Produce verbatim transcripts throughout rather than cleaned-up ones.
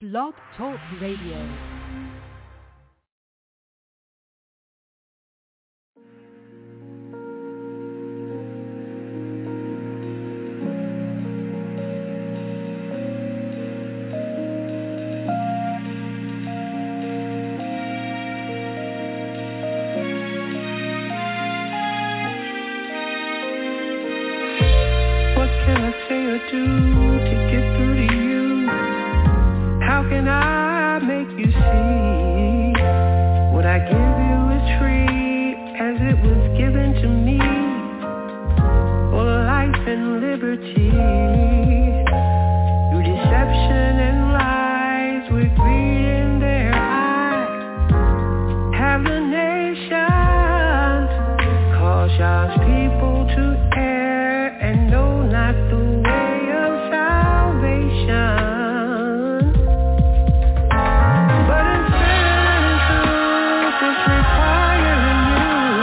Blog Talk Radio.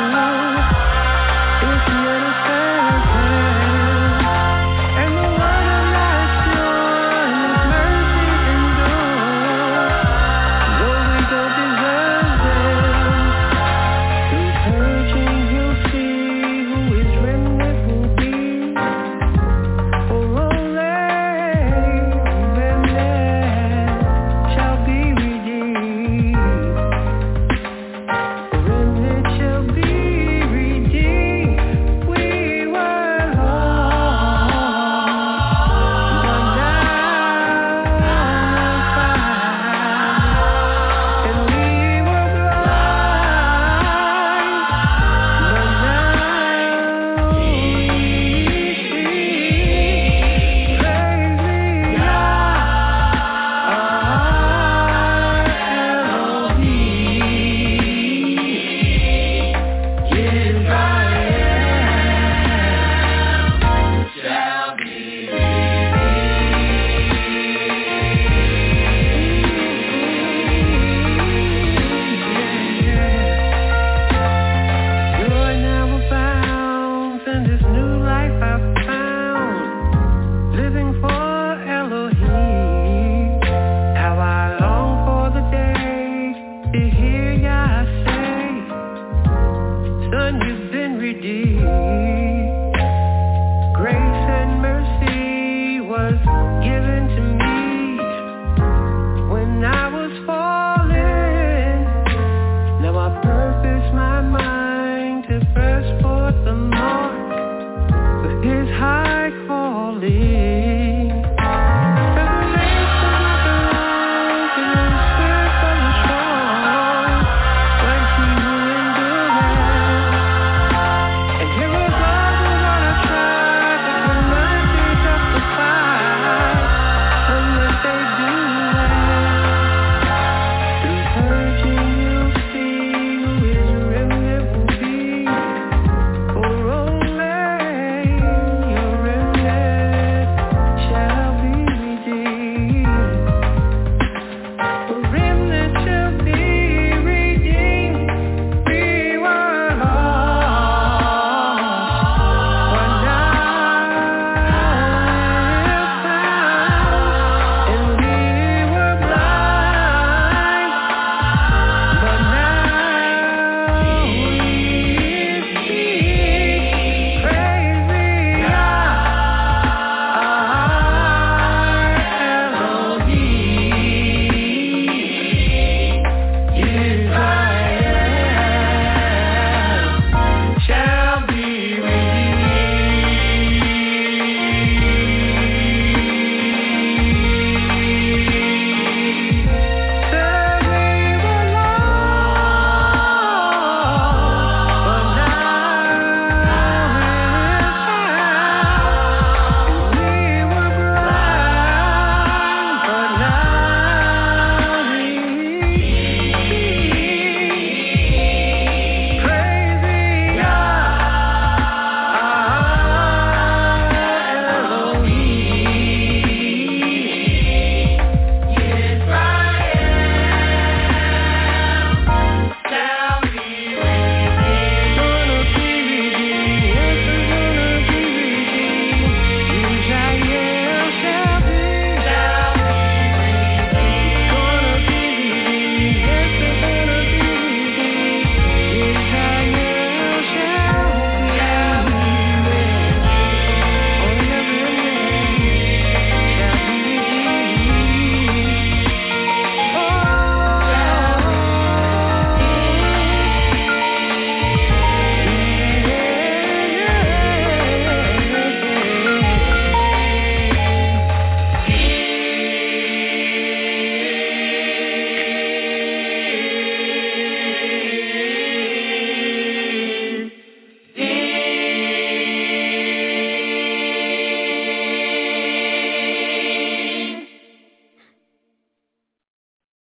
And the word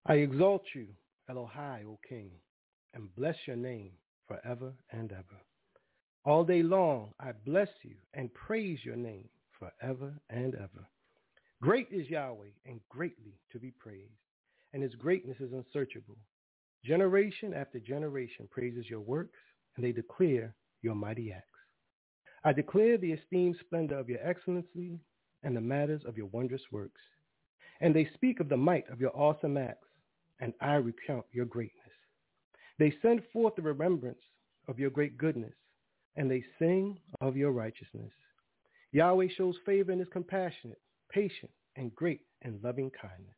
I exalt you, Elohai, O King, and bless your name forever and ever. All day long I bless you and praise your name forever and ever. Great is Yahweh and greatly to be praised, and his greatness is unsearchable. Generation after generation praises your works, and they declare your mighty acts. I declare the esteemed splendor of your excellency and the matters of your wondrous works. And they speak of the might of your awesome acts, and I recount your greatness. They send forth the remembrance of your great goodness, and they sing of your righteousness. Yahweh shows favor and is compassionate, patient, and great in loving kindness.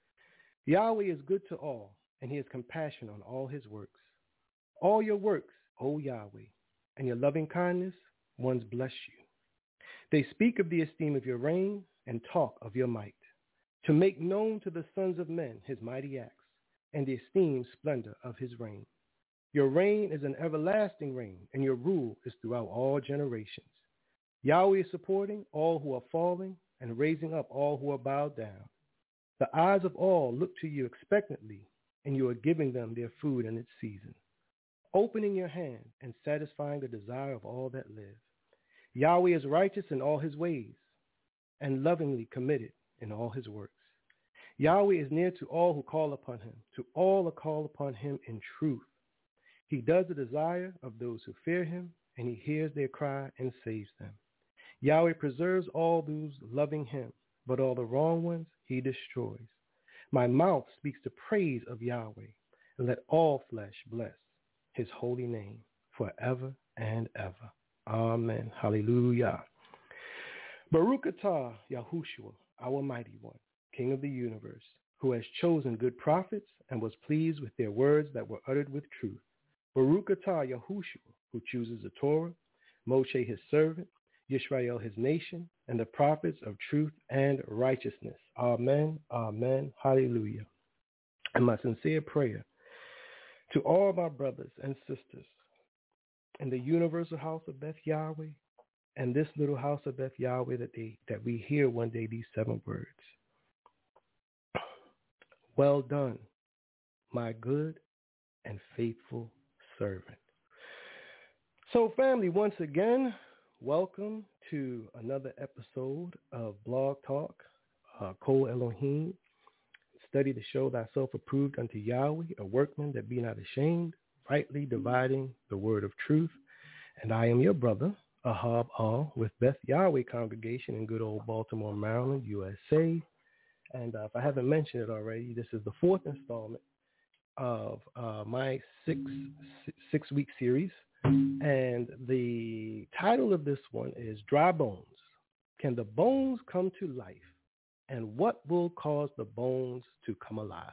Yahweh is good to all, and he has compassion on all his works. All your works, O Yahweh, and your loving kindness, ones bless you. They speak of the esteem of your reign and talk of your might, to make known to the sons of men his mighty acts and the esteemed splendor of his reign. Your reign is an everlasting reign, and your rule is throughout all generations. Yahweh is supporting all who are falling and raising up all who are bowed down. The eyes of all look to you expectantly, and you are giving them their food in its season, opening your hand and satisfying the desire of all that live. Yahweh is righteous in all his ways and lovingly committed in all his works. Yahweh is near to all who call upon him, to all who call upon him in truth. He does the desire of those who fear him, and he hears their cry and saves them. Yahweh preserves all those loving him, but all the wrong ones he destroys. My mouth speaks the praise of Yahweh, and let all flesh bless his holy name forever and ever. Amen. Hallelujah. Baruch atah Yahushua, our mighty one, King of the universe, who has chosen good prophets and was pleased with their words that were uttered with truth. Baruch atah Yahushua, who chooses the Torah, Moshe his servant, Yisrael his nation, and the prophets of truth and righteousness. Amen, amen, hallelujah. And my sincere prayer to all my brothers and sisters in the universal house of Beth Yahweh and this little house of Beth Yahweh, that they that we hear one day these seven words. Well done, my good and faithful servant. So family, once again, welcome to another episode of Blog Talk, uh, Kol Elohim. Study to show thyself approved unto Yahweh, a workman that be not ashamed, rightly dividing the word of truth. And I am your brother, Ahab Al, with Beth Yahweh Congregation in good old Baltimore, Maryland, U S A. And uh, if I haven't mentioned it already, this is the fourth installment of uh, my six, six week series. And the title of this one is Dry Bones. Can the bones come to life? And what will cause the bones to come alive?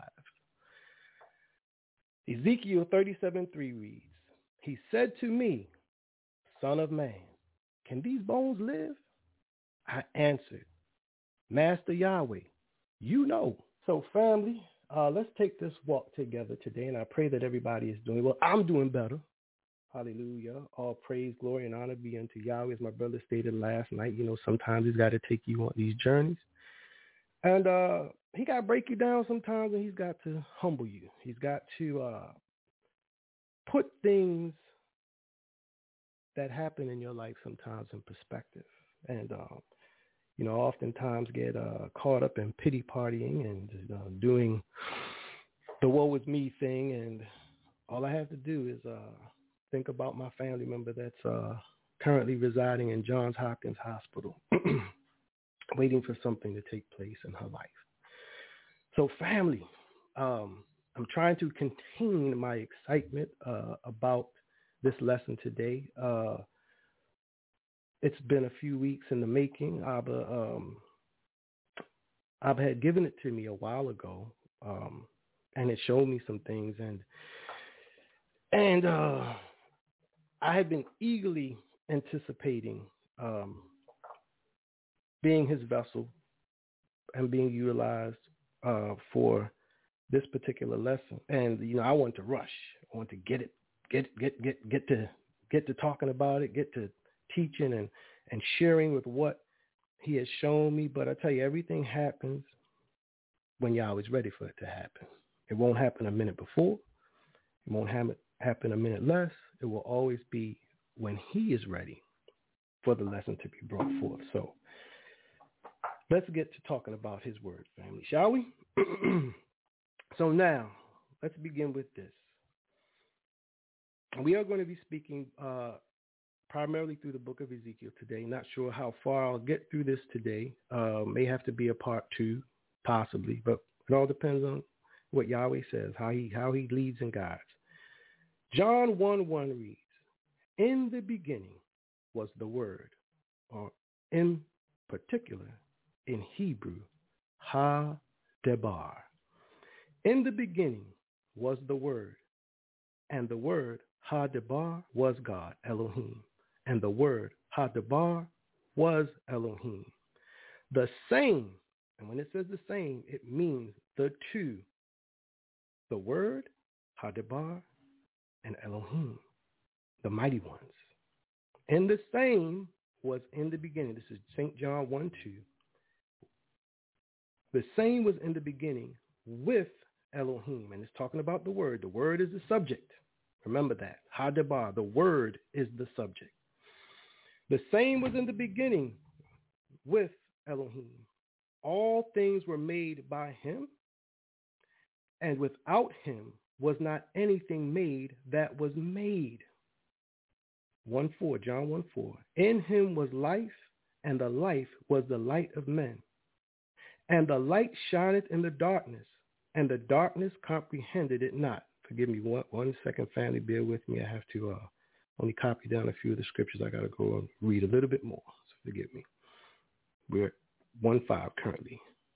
Ezekiel thirty-seven three reads, he said to me, Son of man, can these bones live? I answered, Master Yahweh, you know. So family, uh, let's take this walk together today, and I pray that everybody is doing well. I'm doing better. Hallelujah. All praise, glory, and honor be unto Yahweh. As my brother stated last night, you know, sometimes he's got to take you on these journeys. And uh, he got to break you down sometimes, and he's got to humble you. He's got to uh, put things that happen in your life sometimes in perspective. And, uh, you know, oftentimes get uh, caught up in pity partying and uh, doing the woe is me thing. And all I have to do is uh, think about my family member that's uh, currently residing in Johns Hopkins Hospital, waiting for something to take place in her life. So family, um, I'm trying to contain my excitement uh, about this lesson today. Uh, it's been a few weeks in the making. Abba, um, Abba had given it to me a while ago, um, and it showed me some things. And, and uh, I had been eagerly anticipating um, being his vessel and being utilized uh, for this particular lesson. And, you know, I want to rush. I want to get it, get, get, get, get to, get to talking about it, get to teaching and, and sharing with what he has shown me. But I tell you, everything happens when Yahweh's ready for it to happen. It won't happen a minute before. It won't ha- happen a minute less. It will always be when he is ready for the lesson to be brought forth. So let's get to talking about his word, family, shall we? So now, let's begin with this. We are going to be speaking uh, primarily through the book of Ezekiel today. Not sure how far I'll get through this today. Uh, may have to be a part two, possibly, but it all depends on what Yahweh says, how he how he leads and guides. John one one reads, "In the beginning was the Word," or in particular, in Hebrew, Ha-Debar. In the beginning was the Word, and the Word, Ha-Debar, was God, Elohim. And the Word, Ha-Debar, was Elohim. The same, and when it says the same, it means the two. The Word, Ha-Debar, and Elohim, the mighty ones. And the same was in the beginning. This is Saint John one two. The same was in the beginning with Elohim. And it's talking about the Word. The Word is the subject. Remember that. Ha-Debar, the Word is the subject. The same was in the beginning with Elohim. All things were made by him, and without him was not anything made that was made. one four, John one four. In him was life, and the life was the light of men. And the light shineth in the darkness, and the darkness comprehended it not. Forgive me one, one second, family. Bear with me. I have to uh, only copy down a few of the scriptures. I got to go and read a little bit more. So forgive me. We're at one five currently.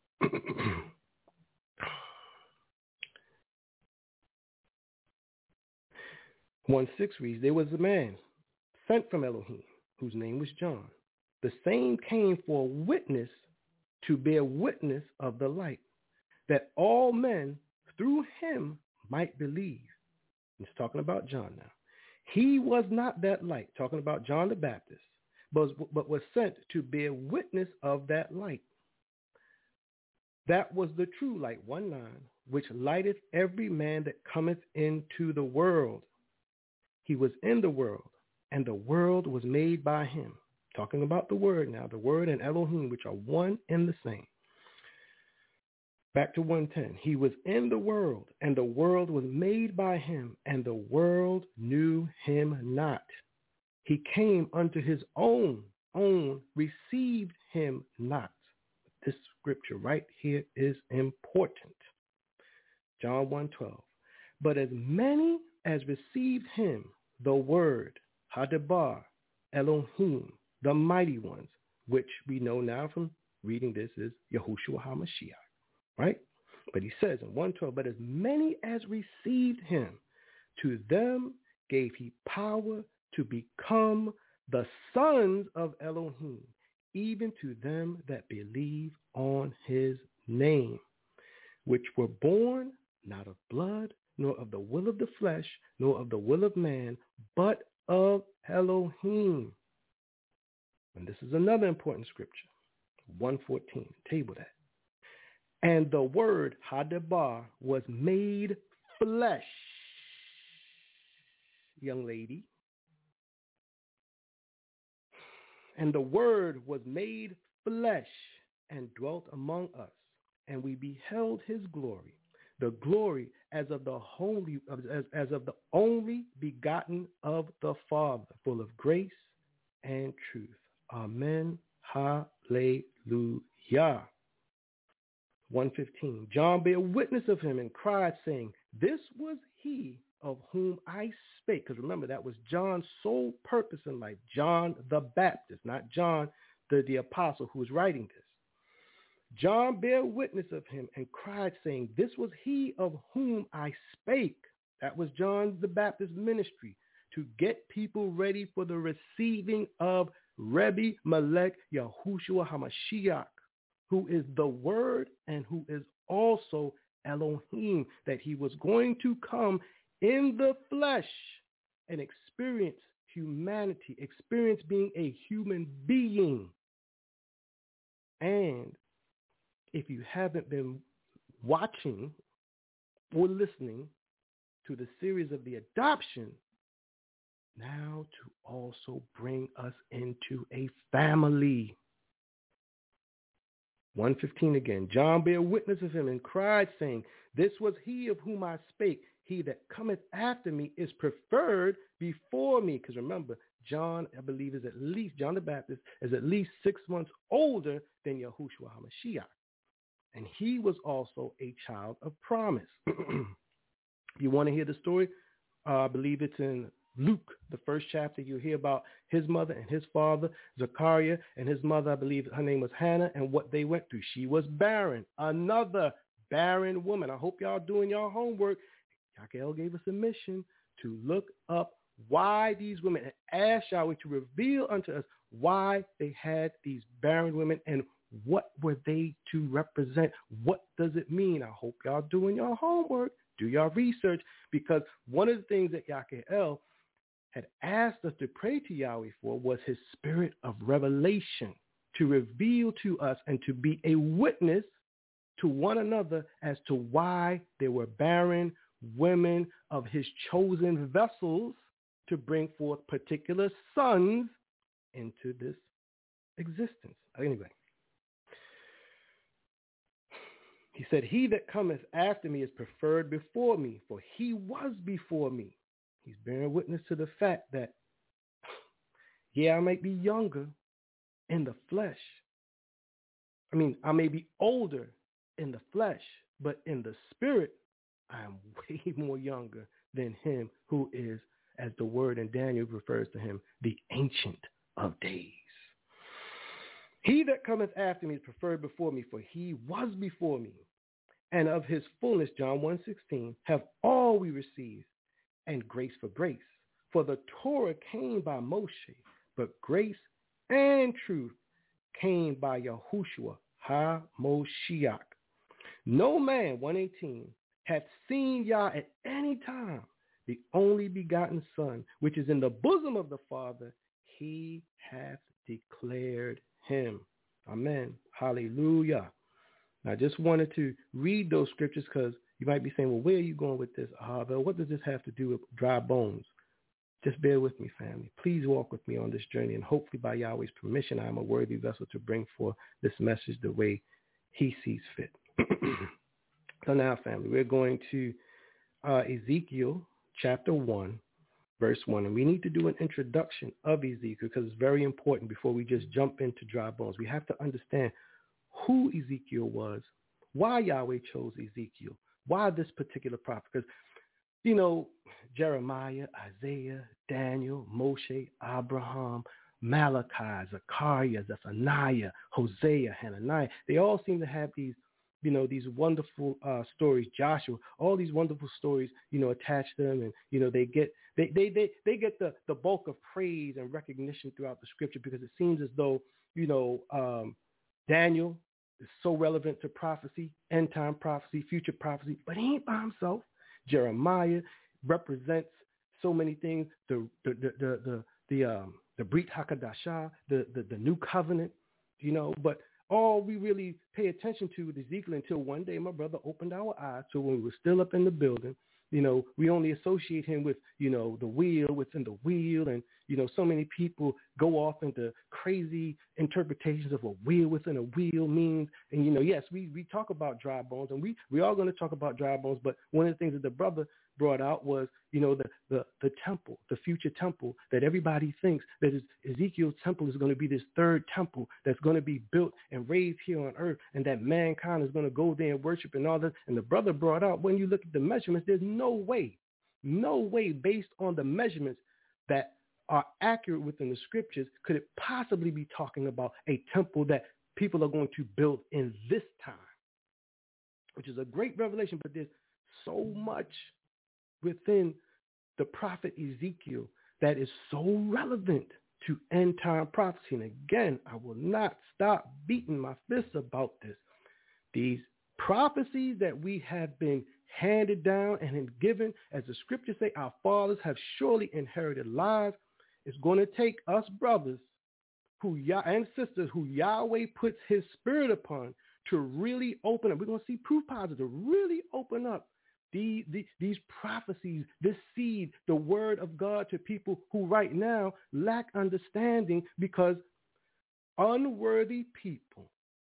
one six reads, "There was a man sent from Elohim, whose name was John. The same came for a witness to bear witness of the light, that all men through him might believe." It's talking about John now. "He was not that light," talking about John the Baptist, but, but was sent to bear witness of that light. "That was the true light," one nine, "which lighteth every man that cometh into the world. He was in the world, and the world was made by him." Talking about the Word now, the Word and Elohim, which are one and the same. Back to one ten. "He was in the world, and the world was made by him, and the world knew him not. He came unto his own, own received him not." This scripture right here is important. John one twelve. "But as many as received him, the Word, Ha-Debar, Elohim, the mighty ones," which we know now from reading this is Yahushua HaMashiach, right? But he says in one twelve, "But as many as received him, to them gave he power to become the sons of Elohim, even to them that believe on his name, which were born not of blood, nor of the will of the flesh, nor of the will of man, but of Elohim." And this is another important scripture. one fourteen, table that. "And the Word, Ha-Debar, was made flesh." Young lady. "And the Word was made flesh and dwelt among us, and we beheld his glory, the glory as of the holy, as, as of the only begotten of the Father, full of grace and truth. Amen. Hallelujah." one fifteen. "John bare witness of him and cried, saying, This was he of whom I spake." Because remember, that was John's sole purpose in life. John the Baptist, not John the, the apostle who was writing this. "John bare witness of him and cried, saying, This was he of whom I spake." That was John the Baptist ministry, to get people ready for the receiving of Rebbe Melech Yahushua HaMashiach, who is the Word and who is also Elohim, that he was going to come in the flesh and experience humanity, experience being a human being. And if you haven't been watching or listening to the series of the adoption, now to also bring us into a family. one fifteen again. John bare witness of him and cried, saying, this was he of whom I spake. He that cometh after me is preferred before me. Because remember, John, I believe, is at least, John the Baptist is at least six months older than Yahushua HaMashiach. And he was also a child of promise. If you want to hear the story, uh, I believe it's in Luke, the first chapter. You hear about his mother and his father, Zechariah, and his mother, I believe her name was Hannah, and what they went through. She was barren, another barren woman. I hope y'all doing your homework. Yakel gave us a mission to look up why these women, and ask Yahweh to reveal unto us why they had these barren women and what were they to represent. What does it mean? I hope y'all doing your homework. Do your research, because one of the things that Yakel had asked us to pray to Yahweh for was his spirit of revelation to reveal to us and to be a witness to one another as to why there were barren women of his chosen vessels to bring forth particular sons into this existence. Anyway, he said, he that cometh after me is preferred before me, for he was before me. He's bearing witness to the fact that, yeah, I might be younger in the flesh. I mean, I may be older in the flesh, but in the spirit, I am way more younger than him who is, as the word in Daniel refers to him, the Ancient of Days. He that cometh after me is preferred before me, for he was before me. And of his fullness, John one sixteen, have all we received, and grace for grace. For the Torah came by Moshe, but grace and truth came by Yahushua HaMoshiach. No man, one eighteen, hath seen Yah at any time. The only begotten Son, which is in the bosom of the Father, he hath declared him. Amen. Hallelujah. Now, I just wanted to read those scriptures because you might be saying, well, where are you going with this, Ahavel? What does this have to do with dry bones? Just bear with me, family. Please walk with me on this journey, and hopefully by Yahweh's permission, I am a worthy vessel to bring forth this message the way he sees fit. So now, family, we're going to uh, Ezekiel chapter one, verse one. And we need to do an introduction of Ezekiel because it's very important before we just jump into dry bones. We have to understand who Ezekiel was, why Yahweh chose Ezekiel, why this particular prophet. Because, you know, Jeremiah, Isaiah, Daniel, Moshe, Abraham, Malachi, Zechariah, Zephaniah, Hosea, Hananiah, they all seem to have these, you know, these wonderful uh, stories, Joshua, all these wonderful stories, you know, attached to them. And, you know, they get they they they, they get the, the bulk of praise and recognition throughout the scripture because it seems as though, you know, um, Daniel is so relevant to prophecy, end time prophecy, future prophecy, but he ain't by himself. Jeremiah represents so many things, the the the the the, the um the Brit Hakadashah, the, the the new covenant, you know, but all we really pay attention to is Ezekiel until one day my brother opened our eyes. So when we were still up in the building, you know, we only associate him with, you know, the wheel, what's in the wheel. And, you know, so many people go off into crazy interpretations of what wheel within a wheel means. And, you know, yes, we, we talk about dry bones, and we, we are going to talk about dry bones. But one of the things that the brother brought out was, you know, the, the, the temple, the future temple that everybody thinks that is Ezekiel's temple is going to be this third temple that's going to be built and raised here on earth, and that mankind is going to go there and worship and all that. And the brother brought out, when you look at the measurements, there's no way, no way based on the measurements that are accurate within the scriptures could it possibly be talking about a temple that people are going to build in this time, which is a great revelation. But there's so much within the prophet Ezekiel that is so relevant to end time prophecy. And again, I will not stop beating my fists about this. These prophecies that we have been handed down and given, as the scriptures say, our fathers have surely inherited lives. It's going to take us brothers who and sisters who Yahweh puts his spirit upon to really open up. We're going to see proof positive, really open up these, these, these prophecies, this seed, the word of God to people who right now lack understanding because unworthy people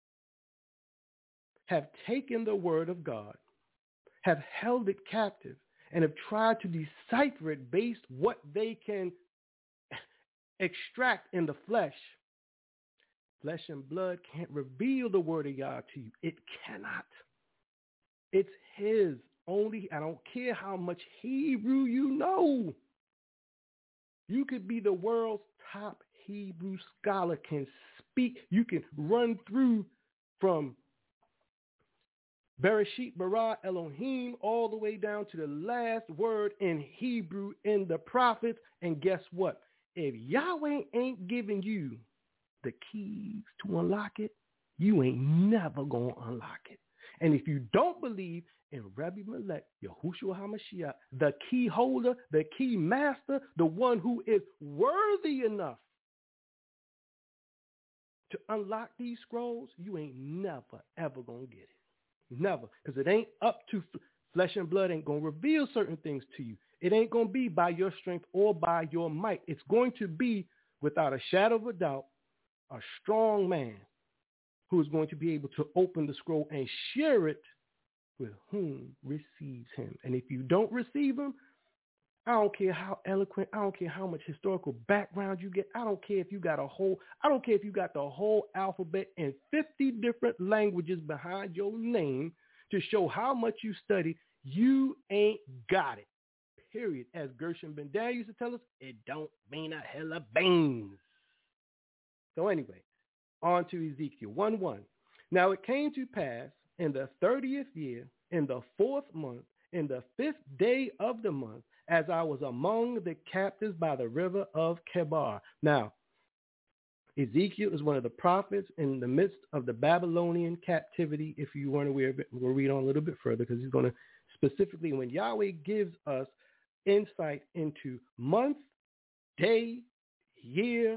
have taken the word of God, have held it captive, and have tried to decipher it based what they can extract in the flesh. Flesh and blood can't reveal the word of God to you. It cannot. It's his only. I don't care how much Hebrew you know. You could be the world's top Hebrew scholar, can speak. You can run through from Bereshit bara Elohim all the way down to the last word in Hebrew in the prophets. And guess what? If Yahweh ain't giving you the keys to unlock it, you ain't never going to unlock it. And if you don't believe in Rabbi Melech, Yahushua HaMashiach, the key holder, the key master, the one who is worthy enough to unlock these scrolls, you ain't never, ever going to get it. Never. Because it ain't up to f- flesh and blood ain't going to reveal certain things to you. It ain't going to be by your strength or by your might. It's going to be, without a shadow of a doubt, a strong man who is going to be able to open the scroll and share it with whom receives him. And if you don't receive him, I don't care how eloquent, I don't care how much historical background you get. I don't care if you got a whole, I don't care if you got the whole alphabet in fifty different languages behind your name to show how much you study. You ain't got it. Period. As Gershon Ben Dan used to tell us, it don't mean a hell of beans. So anyway, on to Ezekiel one one. Now it came to pass in the thirtieth year, in the fourth month, in the fifth day of the month, as I was among the captives by the river of Kebar. Now, Ezekiel is one of the prophets in the midst of the Babylonian captivity. If you weren't aware of it, we'll read on a little bit further because he's going to specifically, when Yahweh gives us insight into month, day, year,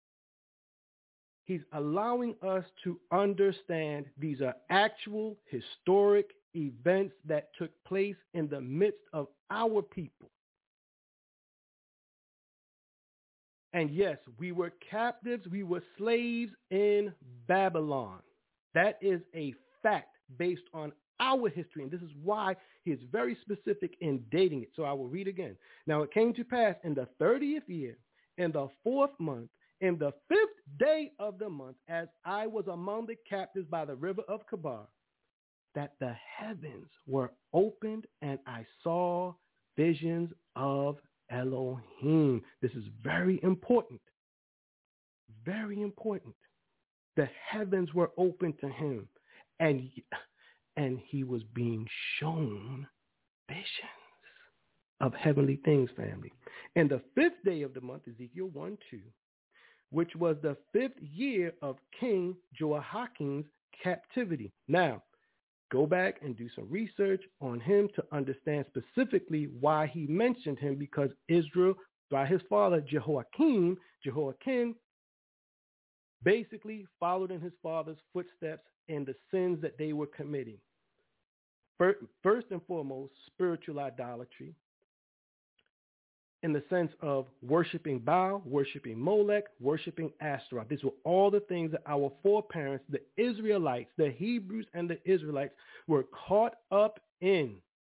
he's allowing us to understand these are actual historic events that took place in the midst of our people. And yes, we were captives, we were slaves in Babylon. That is a fact based on our history, and this is why he is very specific in dating it. So I will read again. Now it came to pass in the thirtieth year, in the fourth month, in the fifth day of the month, as I was among the captives by the river of Kebar, that the heavens were opened, and I saw visions of Elohim. This is very important. Very important. The heavens were open to him, and, and he was being shown visions of heavenly things, family. And the fifth day of the month, Ezekiel one two, which was the fifth year of King Jehoiakim's captivity. Now, go back and do some research on him to understand specifically why he mentioned him, because Israel, by his father Jehoiakim, Jehoiakim basically followed in his father's footsteps in the sins that they were committing. First and foremost, spiritual idolatry, in the sense of worshiping Baal, worshiping Molech, worshiping Ashtaroth. These were all the things that our foreparents, the Israelites, the Hebrews and the Israelites, were caught up in.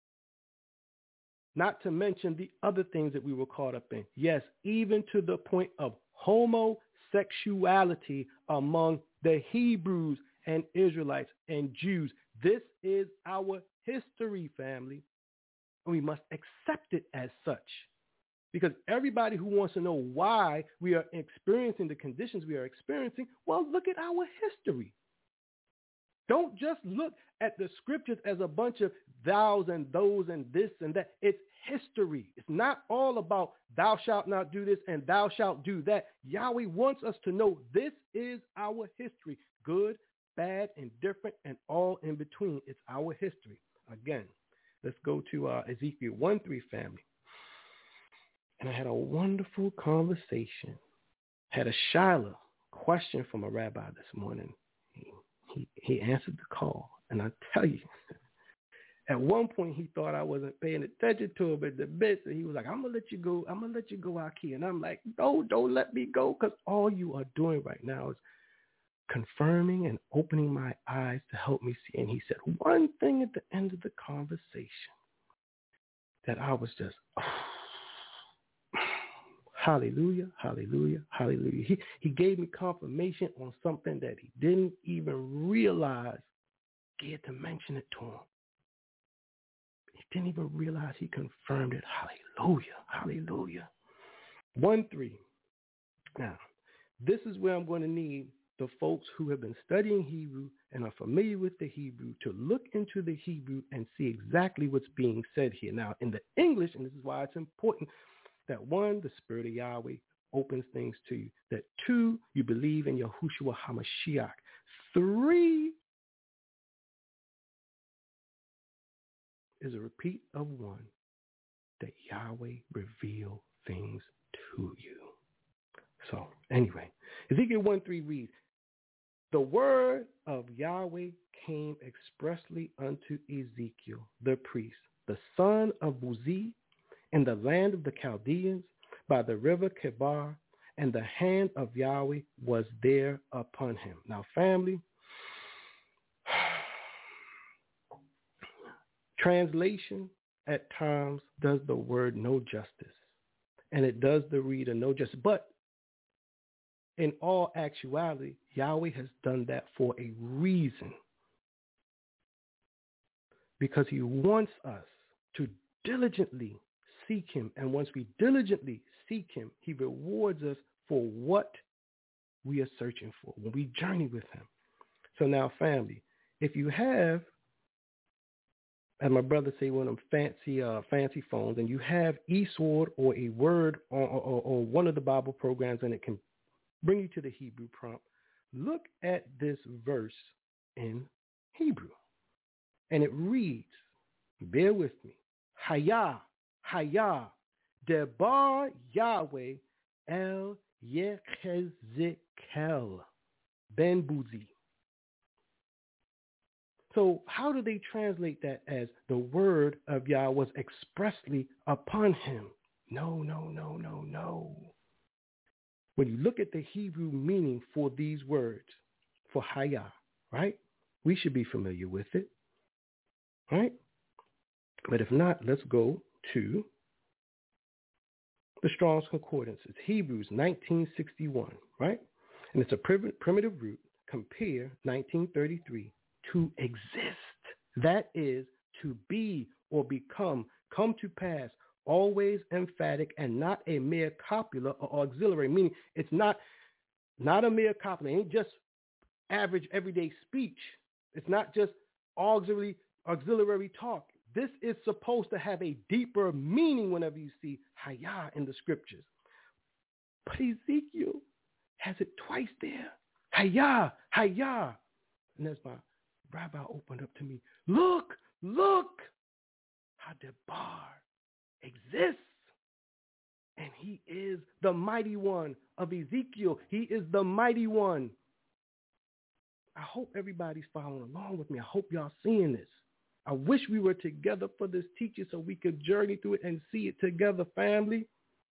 Not to mention the other things that we were caught up in. Yes, even to the point of homosexuality among the Hebrews and Israelites and Jews. This is our history, family. And we must accept it as such. Because everybody who wants to know why we are experiencing the conditions we are experiencing, well, look at our history. Don't just look at the scriptures as a bunch of thous and those and this and that. It's history. It's not all about thou shalt not do this and thou shalt do that. Yahweh wants us to know this is our history. Good, bad, indifferent, and all in between. It's our history. Again, let's go to uh, Ezekiel one three, family. And I had a wonderful conversation. Had a Shiloh question from a rabbi this morning. He, he, he answered the call. And I tell you, At one point, he thought I wasn't paying attention to him in the midst, and he was like, I'm going to let you go. I'm going to let you go, Aki. And I'm like, no, don't let me go, because all you are doing right now is confirming and opening my eyes to help me see. And he said one thing at the end of the conversation that I was just, oh, hallelujah, hallelujah, hallelujah. He, he gave me confirmation on something that he didn't even realize. Scared to mention it to him. He didn't even realize he confirmed it. Hallelujah, hallelujah. one three. Now, this is where I'm going to need the folks who have been studying Hebrew and are familiar with the Hebrew to look into the Hebrew and see exactly what's being said here. Now, in the English, and this is why it's important that one, the Spirit of Yahweh opens things to you. That two, you believe in Yahushua HaMashiach. Three is a repeat of one, that Yahweh reveal things to you. So anyway, Ezekiel one three reads, the word of Yahweh came expressly unto Ezekiel, the priest, the son of Buzi, in the land of the Chaldeans, by the river Kebar, and the hand of Yahweh was there upon him. Now, family, translation at times does the word no justice, and it does the reader no justice. But in all actuality, Yahweh has done that for a reason, because he wants us to diligently seek him. And once we diligently seek him, he rewards us for what we are searching for when we journey with him. So now, family, if you have, as my brother say, one of them fancy, uh, fancy phones, and you have eSword or a word on, or, or one of the Bible programs, and it can bring you to the Hebrew prompt, look at this verse in Hebrew. And it reads, bear with me, Hayah, Hayah, Debar Yahweh El Yechezekel Ben Buzi. So how do they translate that as the word of Yah was expressly upon him? No, no, no, no, no. When you look at the Hebrew meaning for these words, for Hayah, right? We should be familiar with it, right? But if not, let's go to the Strong's Concordance. It's Hebrews nineteen sixty-one, right? And it's a prim- primitive root, compare nineteen thirty-three, to exist. That is to be or become, come to pass, always emphatic, and not a mere copula or auxiliary, meaning it's not, not a mere copula. It ain't just average everyday speech. It's not just auxiliary, auxiliary talk. This is supposed to have a deeper meaning whenever you see Hayah in the scriptures. But Ezekiel has it twice there. Hayah, Hayah. And as my rabbi opened up to me, look, look, Hadebar exists. And he is the mighty one of Ezekiel. He is the mighty one. I hope everybody's following along with me. I hope y'all seeing this. I wish we were together for this teaching so we could journey through it and see it together, family.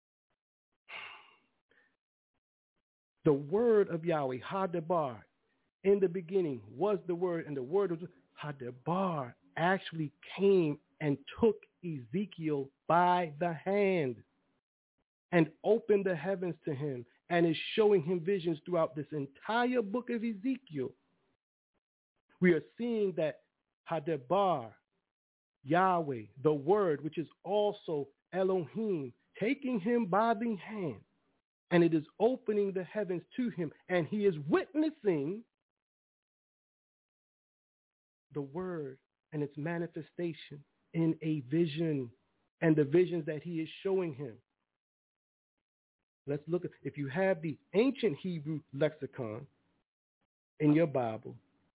The word of Yahweh, Hadebar, in the beginning was the word, and the word was Hadebar, actually came and took Ezekiel by the hand and opened the heavens to him and is showing him visions throughout this entire book of Ezekiel. We are seeing that Hadebar, Yahweh, the word, which is also Elohim, taking him by the hand, and it is opening the heavens to him, and he is witnessing the word and its manifestation in a vision, and the visions that he is showing him. Let's look at, if you have the ancient Hebrew lexicon in your Bible,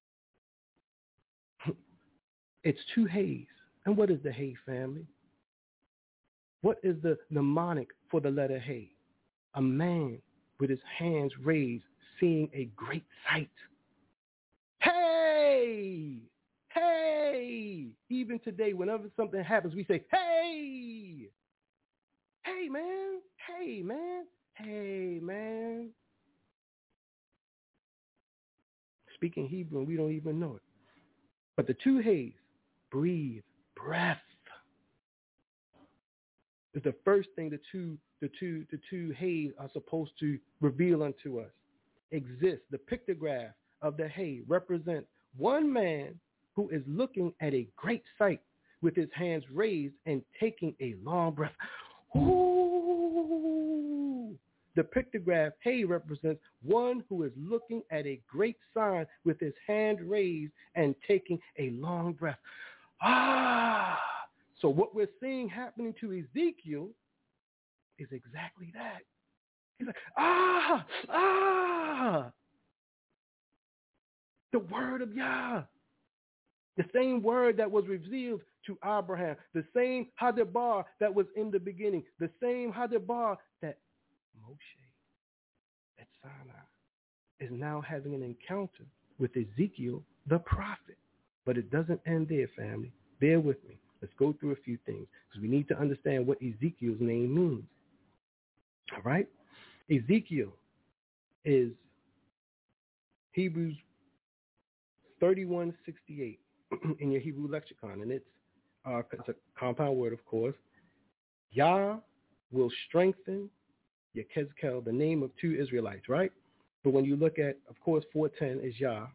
it's two hays. And what is the hay, family? What is the mnemonic for the letter hay? A man with his hands raised, seeing a great sight. Hey! Hey! hey. Even today, whenever something happens, we say, hey. Hey, man. Hey, man. Hey, man. Speaking Hebrew, we don't even know it. But the two heys, breathe, breath, is the first thing the two, the two, the two heys are supposed to reveal unto us. Exists. The pictograph of the hay represents one man who is looking at a great sight with his hands raised and taking a long breath. Ooh. The pictograph hay represents one who is looking at a great sign with his hand raised and taking a long breath. Ah! So what we're seeing happening to Ezekiel is exactly that. He's like, ah, ah, the word of Yah. The same word that was revealed to Abraham, the same Hadabar that was in the beginning, the same Hadabar that Moshe at Sinai is now having an encounter with Ezekiel, the prophet. But it doesn't end there, family. Bear with me. Let's go through a few things because we need to understand what Ezekiel's name means. All right? Ezekiel is Hebrews thirty-one sixty-eight in your Hebrew lexicon, and it's, uh, it's a compound word, of course. Yah will strengthen Yechezkel, the name of two Israelites, right? But when you look at, of course, four ten is Yah.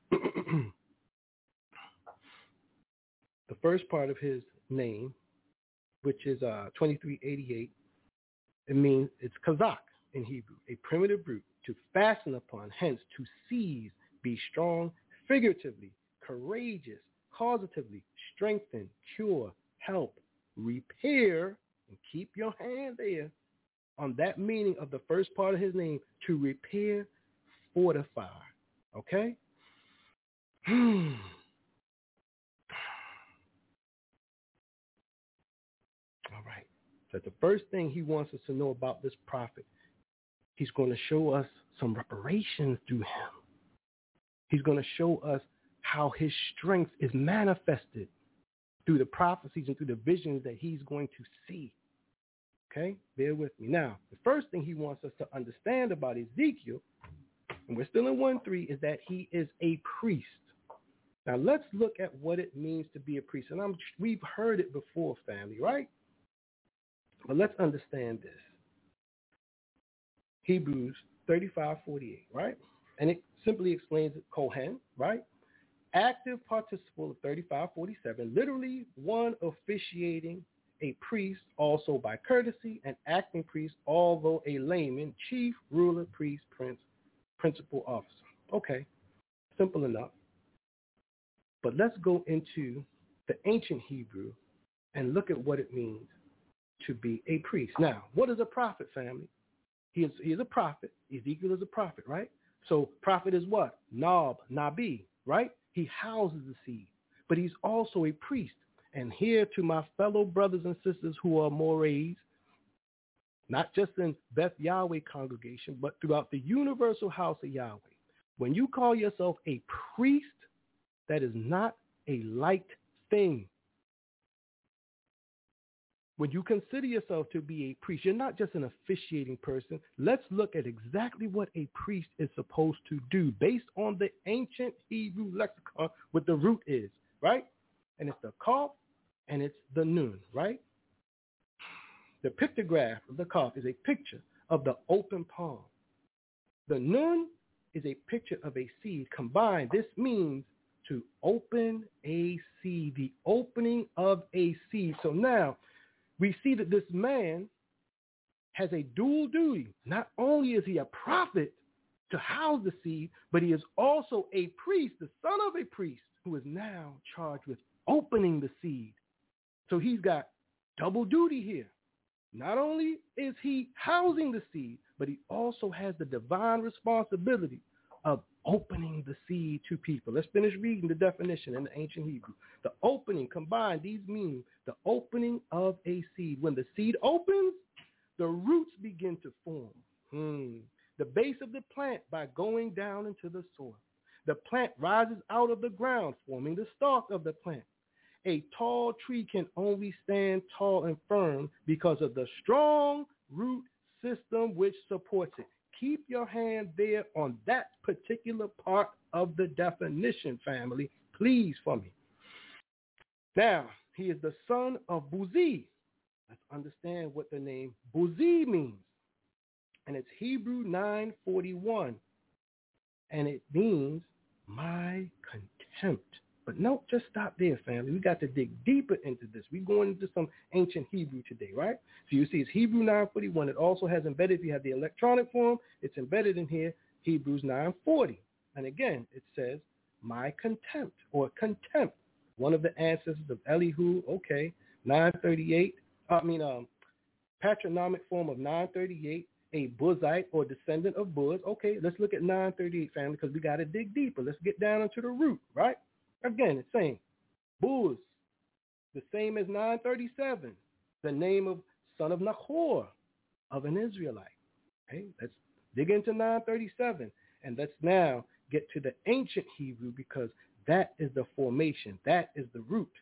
The first part of his name, which is uh, twenty-three eighty-eight, it means it's Kazak in Hebrew, a primitive root, to fasten upon, hence to seize, be strong, figuratively, courageous, causatively, strengthen, cure, help, repair, and keep your hand there on that meaning of the first part of his name, to repair, fortify. Okay? Hmm. All right. So the first thing he wants us to know about this prophet, he's going to show us some reparations through him. He's going to show us how his strength is manifested through the prophecies and through the visions that he's going to see. Okay? Bear with me. Now, the first thing he wants us to understand about Ezekiel, and we're still in one three, is that he is a priest. Now, let's look at what it means to be a priest. And I'm, we've heard it before, family, right? But let's understand this. Hebrews thirty-five forty-eight, right? And it simply explains it, Kohen, right? Active participle of thirty-five forty-seven, literally one officiating, a priest also by courtesy, an acting priest, although a layman, chief, ruler, priest, prince, principal officer. Okay, simple enough. But let's go into the ancient Hebrew and look at what it means to be a priest. Now, what is a prophet, family? He is, he is a prophet. Ezekiel is a prophet, right? So prophet is what? Nab, Nabi, right? He houses the seed. But he's also a priest. And here to my fellow brothers and sisters who are Morays, not just in Beth Yahweh congregation, but throughout the universal house of Yahweh, when you call yourself a priest, that is not a light thing. When you consider yourself to be a priest, you're not just an officiating person. Let's look at exactly what a priest is supposed to do based on the ancient Hebrew lexicon, what the root is, right? And it's the Kaf and it's the Nun, right? The pictograph of the Kaf is a picture of the open palm. The Nun is a picture of a seed. Combined, this means to open a seed, the opening of a seed. So now, we see that this man has a dual duty. Not only is he a prophet to house the seed, but he is also a priest, the son of a priest, who is now charged with opening the seed. So he's got double duty here. Not only is he housing the seed, but he also has the divine responsibility of opening the seed to people. Let's finish reading the definition in the ancient Hebrew. The opening, combined, these mean the opening of a seed. When the seed opens, the roots begin to form. Hmm. The base of the plant by going down into the soil. The plant rises out of the ground, forming the stalk of the plant. A tall tree can only stand tall and firm because of the strong root system which supports it. Keep your hand there on that particular part of the definition, family, please, for me. Now, he is the son of Buzi. Let's understand what the name Buzi means. And it's Hebrew nine forty-one. And it means my contempt. But no, just stop there, family. We got to dig deeper into this. We're going into some ancient Hebrew today, right? So you see it's Hebrew nine forty-one. It also has embedded, if you have the electronic form, it's embedded in here, Hebrews nine forty. And again, it says, my contempt or contempt. One of the ancestors of Elihu, okay, nine thirty-eight, I mean, um, patronymic form of nine thirty-eight, a Buzite or descendant of Buz. Okay, let's look at nine thirty-eight, family, because we got to dig deeper. Let's get down into the root, right? Again, it's saying Buz, the same as nine thirty-seven, the name of son of Nahor, of an Israelite. Okay, let's dig into nine thirty-seven, and let's now get to the ancient Hebrew, because that is the formation. That is the root.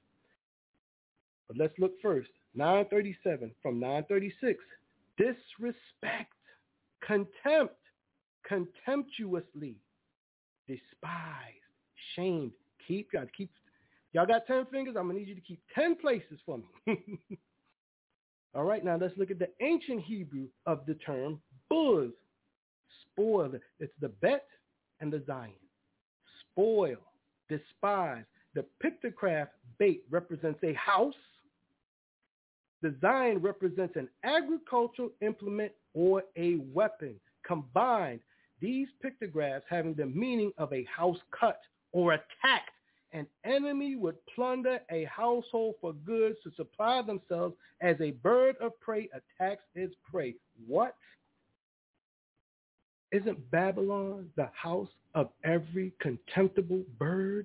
But let's look first. nine thirty-seven from nine thirty-six. Disrespect, contempt, contemptuously, despised, shamed. Keep, y'all keep, y'all got ten fingers? I'm going to need you to keep ten places for me. All right, now let's look at the ancient Hebrew of the term buz, spoil. It's the bet and the zion. Spoil, despise. The pictograph bait represents a house. The zion represents an agricultural implement or a weapon. Combined, these pictographs having the meaning of a house cut or attacked. An enemy would plunder a household for goods to supply themselves as a bird of prey attacks its prey. What? Isn't Babylon the house of every contemptible bird?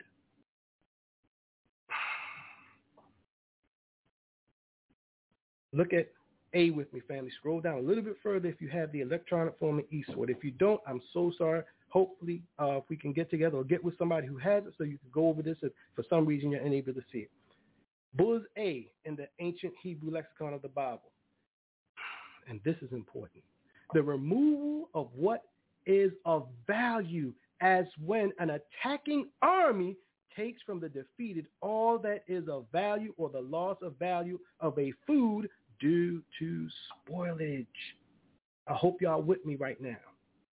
Look at A with me, family. Scroll down a little bit further if you have the electronic form in eastward. If you don't, I'm so sorry. Hopefully, uh, if we can get together or get with somebody who has it so you can go over this if for some reason you're unable to see it. Buz A in the ancient Hebrew lexicon of the Bible. And this is important. The removal of what is of value, as when an attacking army takes from the defeated all that is of value, or the loss of value of a food due to spoilage. I hope y'all with me right now.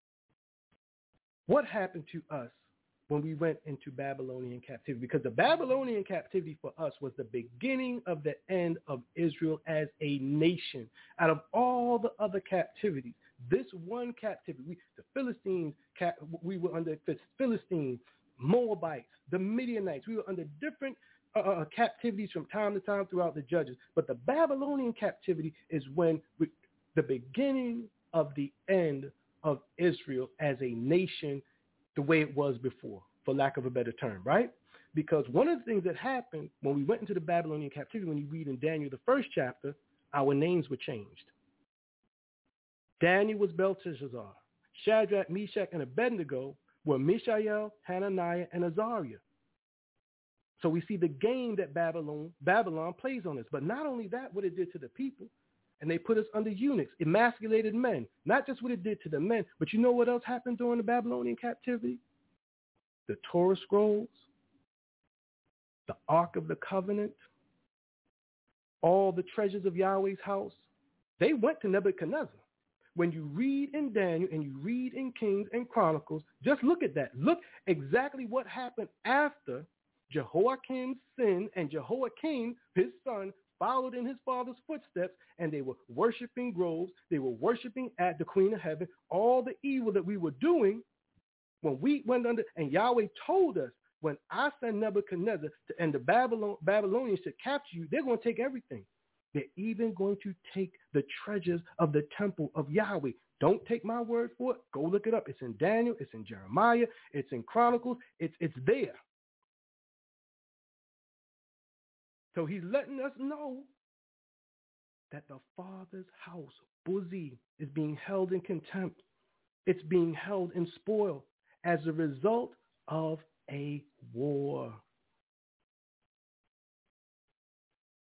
What happened to us when we went into Babylonian captivity? Because the Babylonian captivity for us was the beginning of the end of Israel as a nation. Out of all the other captivities, this one captivity, we, the Philistines, we were under Philistines, Moabites, the Midianites. We were under different uh, captivities from time to time throughout the Judges. But the Babylonian captivity is when we, the beginning of the end of Israel as a nation, the way it was before, for lack of a better term, right? Because one of the things that happened when we went into the Babylonian captivity, when you read in Daniel, the first chapter, our names were changed. Daniel was Belteshazzar. Shadrach, Meshach, and Abednego were Mishael, Hananiah, and Azariah. So we see the game that Babylon, Babylon plays on us. But not only that, what it did to the people, and they put us under eunuchs, emasculated men. Not just what it did to the men, but you know what else happened during the Babylonian captivity? The Torah scrolls, the Ark of the Covenant, all the treasures of Yahweh's house, they went to Nebuchadnezzar. When you read in Daniel and you read in Kings and Chronicles, just look at that. Look exactly what happened after Jehoiakim's sin, and Jehoiakim, his son, followed in his father's footsteps, and they were worshiping groves. They were worshiping at the Queen of Heaven. All the evil that we were doing when we went under, and Yahweh told us, when I send Nebuchadnezzar to, and the Babylon, Babylonians to capture you, they're going to take everything. They're even going to take the treasures of the temple of Yahweh. Don't take my word for it. Go look it up. It's in Daniel. It's in Jeremiah. It's in Chronicles. It's, it's there. So he's letting us know that the Father's house, Buzi, is being held in contempt. It's being held in spoil as a result of a war.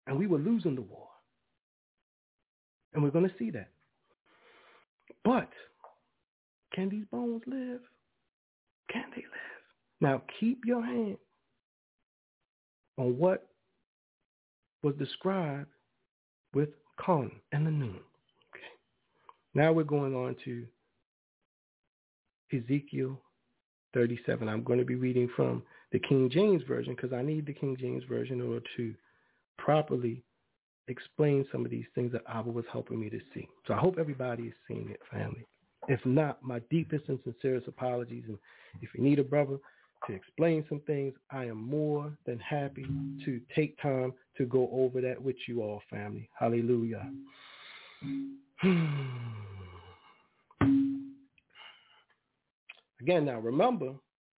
and we were losing the war. And we're going to see that. But can these bones live? Can they live? Now keep your hand on what was described with Con and the Noon. Okay. Now we're going on to Ezekiel thirty-seven. I'm going to be reading from the King James Version because I need the King James Version in order to properly explain some of these things that Abba was helping me to see. So I hope everybody is seeing it, family. If not, my deepest and sincerest apologies. And if you need a brother to explain some things, I am more than happy to take time to go over that with you all, family. Hallelujah. Again, now remember,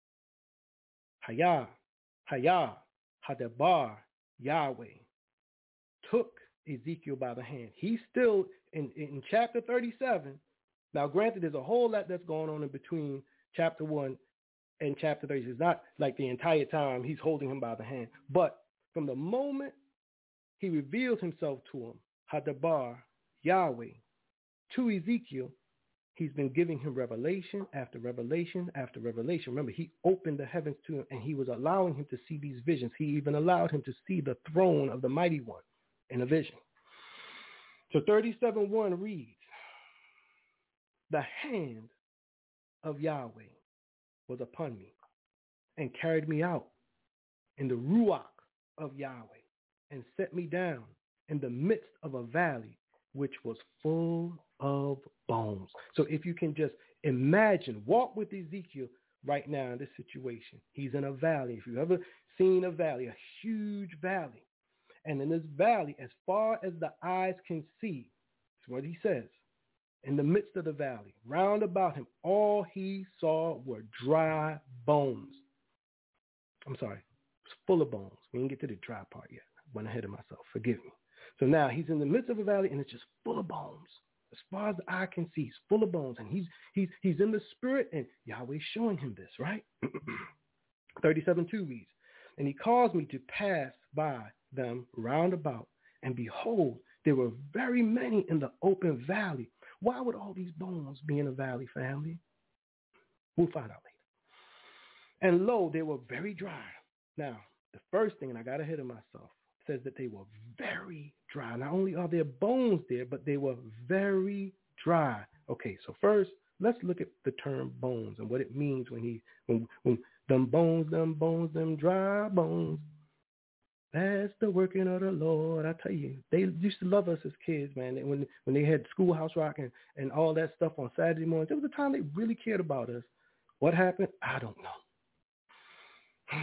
Hayah, Hayah, Hadabar, Yahweh took Ezekiel by the hand. He's still in, in chapter thirty-seven. Now, granted, there's a whole lot that's going on in between chapter one and chapter thirty. It's not like the entire time he's holding him by the hand. But from the moment he reveals himself to him, Hadabar, Yahweh, to Ezekiel, he's been giving him revelation after revelation after revelation. Remember, he opened the heavens to him, and he was allowing him to see these visions. He even allowed him to see the throne of the Mighty One in a vision. So thirty-seven one reads, the hand of Yahweh was upon me and carried me out in the ruach of Yahweh and set me down in the midst of a valley which was full of bones. So if you can just imagine, walk with Ezekiel right now in this situation. He's in a valley. If you've ever seen a valley, a huge valley. And in this valley, as far as the eyes can see, that's what he says, in the midst of the valley, round about him, all he saw were dry bones. I'm sorry, it's full of bones. We didn't get to the dry part yet. I went ahead of myself. Forgive me. So now he's in the midst of a valley, and it's just full of bones. As far as the eye can see, it's full of bones. And he's he's he's in the spirit, and Yahweh's showing him this, right? thirty-seven two reads, and he caused me to pass by them round about, and behold, there were very many in the open valley. Why would all these bones be in a valley, family? We'll find out later. And lo, they were very dry. Now, the first thing, and I got ahead of myself, says that they were very dry. Not only are there bones there, but they were very dry. Okay, so first, let's look at the term bones and what it means when he, when, when them bones, them bones, them dry bones. That's the working of the Lord. I tell you, they used to love us as kids, man. When when they had Schoolhouse Rock and, and all that stuff on Saturday mornings, there was a time they really cared about us. What happened? I don't know.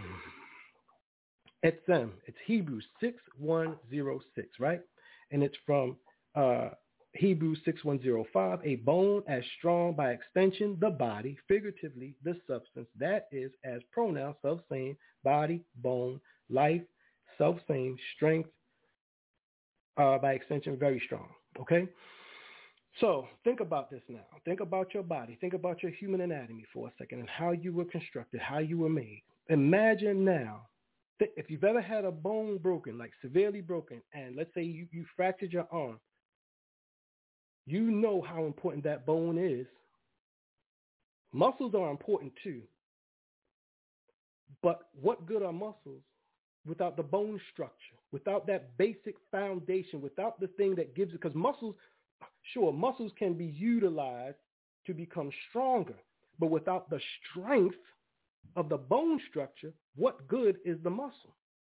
Etzem, it's Hebrews six one zero six, right? And it's from uh, Hebrews six one zero five, a bone as strong by extension, the body, figuratively, the substance, that is, as pronouns, self-same, body, bone, life, self-same, strength, uh, by extension, very strong, okay? So think about this now. Think about your body. Think about your human anatomy for a second and how you were constructed, how you were made. Imagine now, th- if you've ever had a bone broken, like severely broken, and let's say you, you fractured your arm, you know how important that bone is. Muscles are important too. But what good are muscles without the bone structure, without that basic foundation, without the thing that gives it? Because muscles, sure, muscles can be utilized to become stronger, but without the strength of the bone structure, what good is the muscle?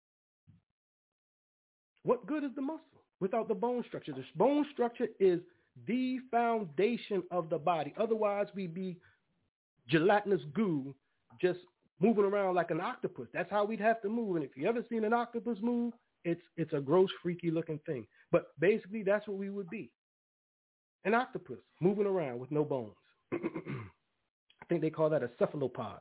What good is the muscle without the bone structure? The bone structure is the foundation of the body. Otherwise, we'd be gelatinous goo just moving around like an octopus. That's how we'd have to move. And if you ever seen an octopus move, it's it's a gross, freaky looking thing. But basically, that's what we would be. An octopus moving around with no bones. I think they call that a cephalopod.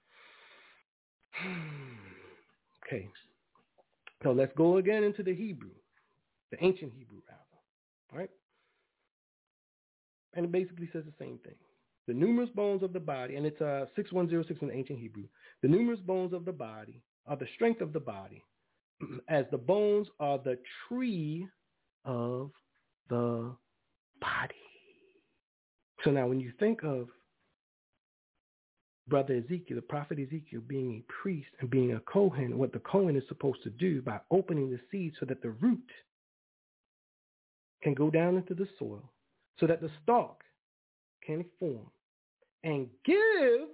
Okay. So let's go again into the Hebrew, the ancient Hebrew, rather. All right? And it basically says the same thing. The numerous bones of the body, and it's uh, six one zero six in the ancient Hebrew. The numerous bones of the body are the strength of the body. as the bones are the tree of the body. So now when you think of Brother Ezekiel, the prophet Ezekiel, being a priest and being a Kohen, what the Kohen is supposed to do by opening the seed so that the root can go down into the soil, so that the stalk can form and give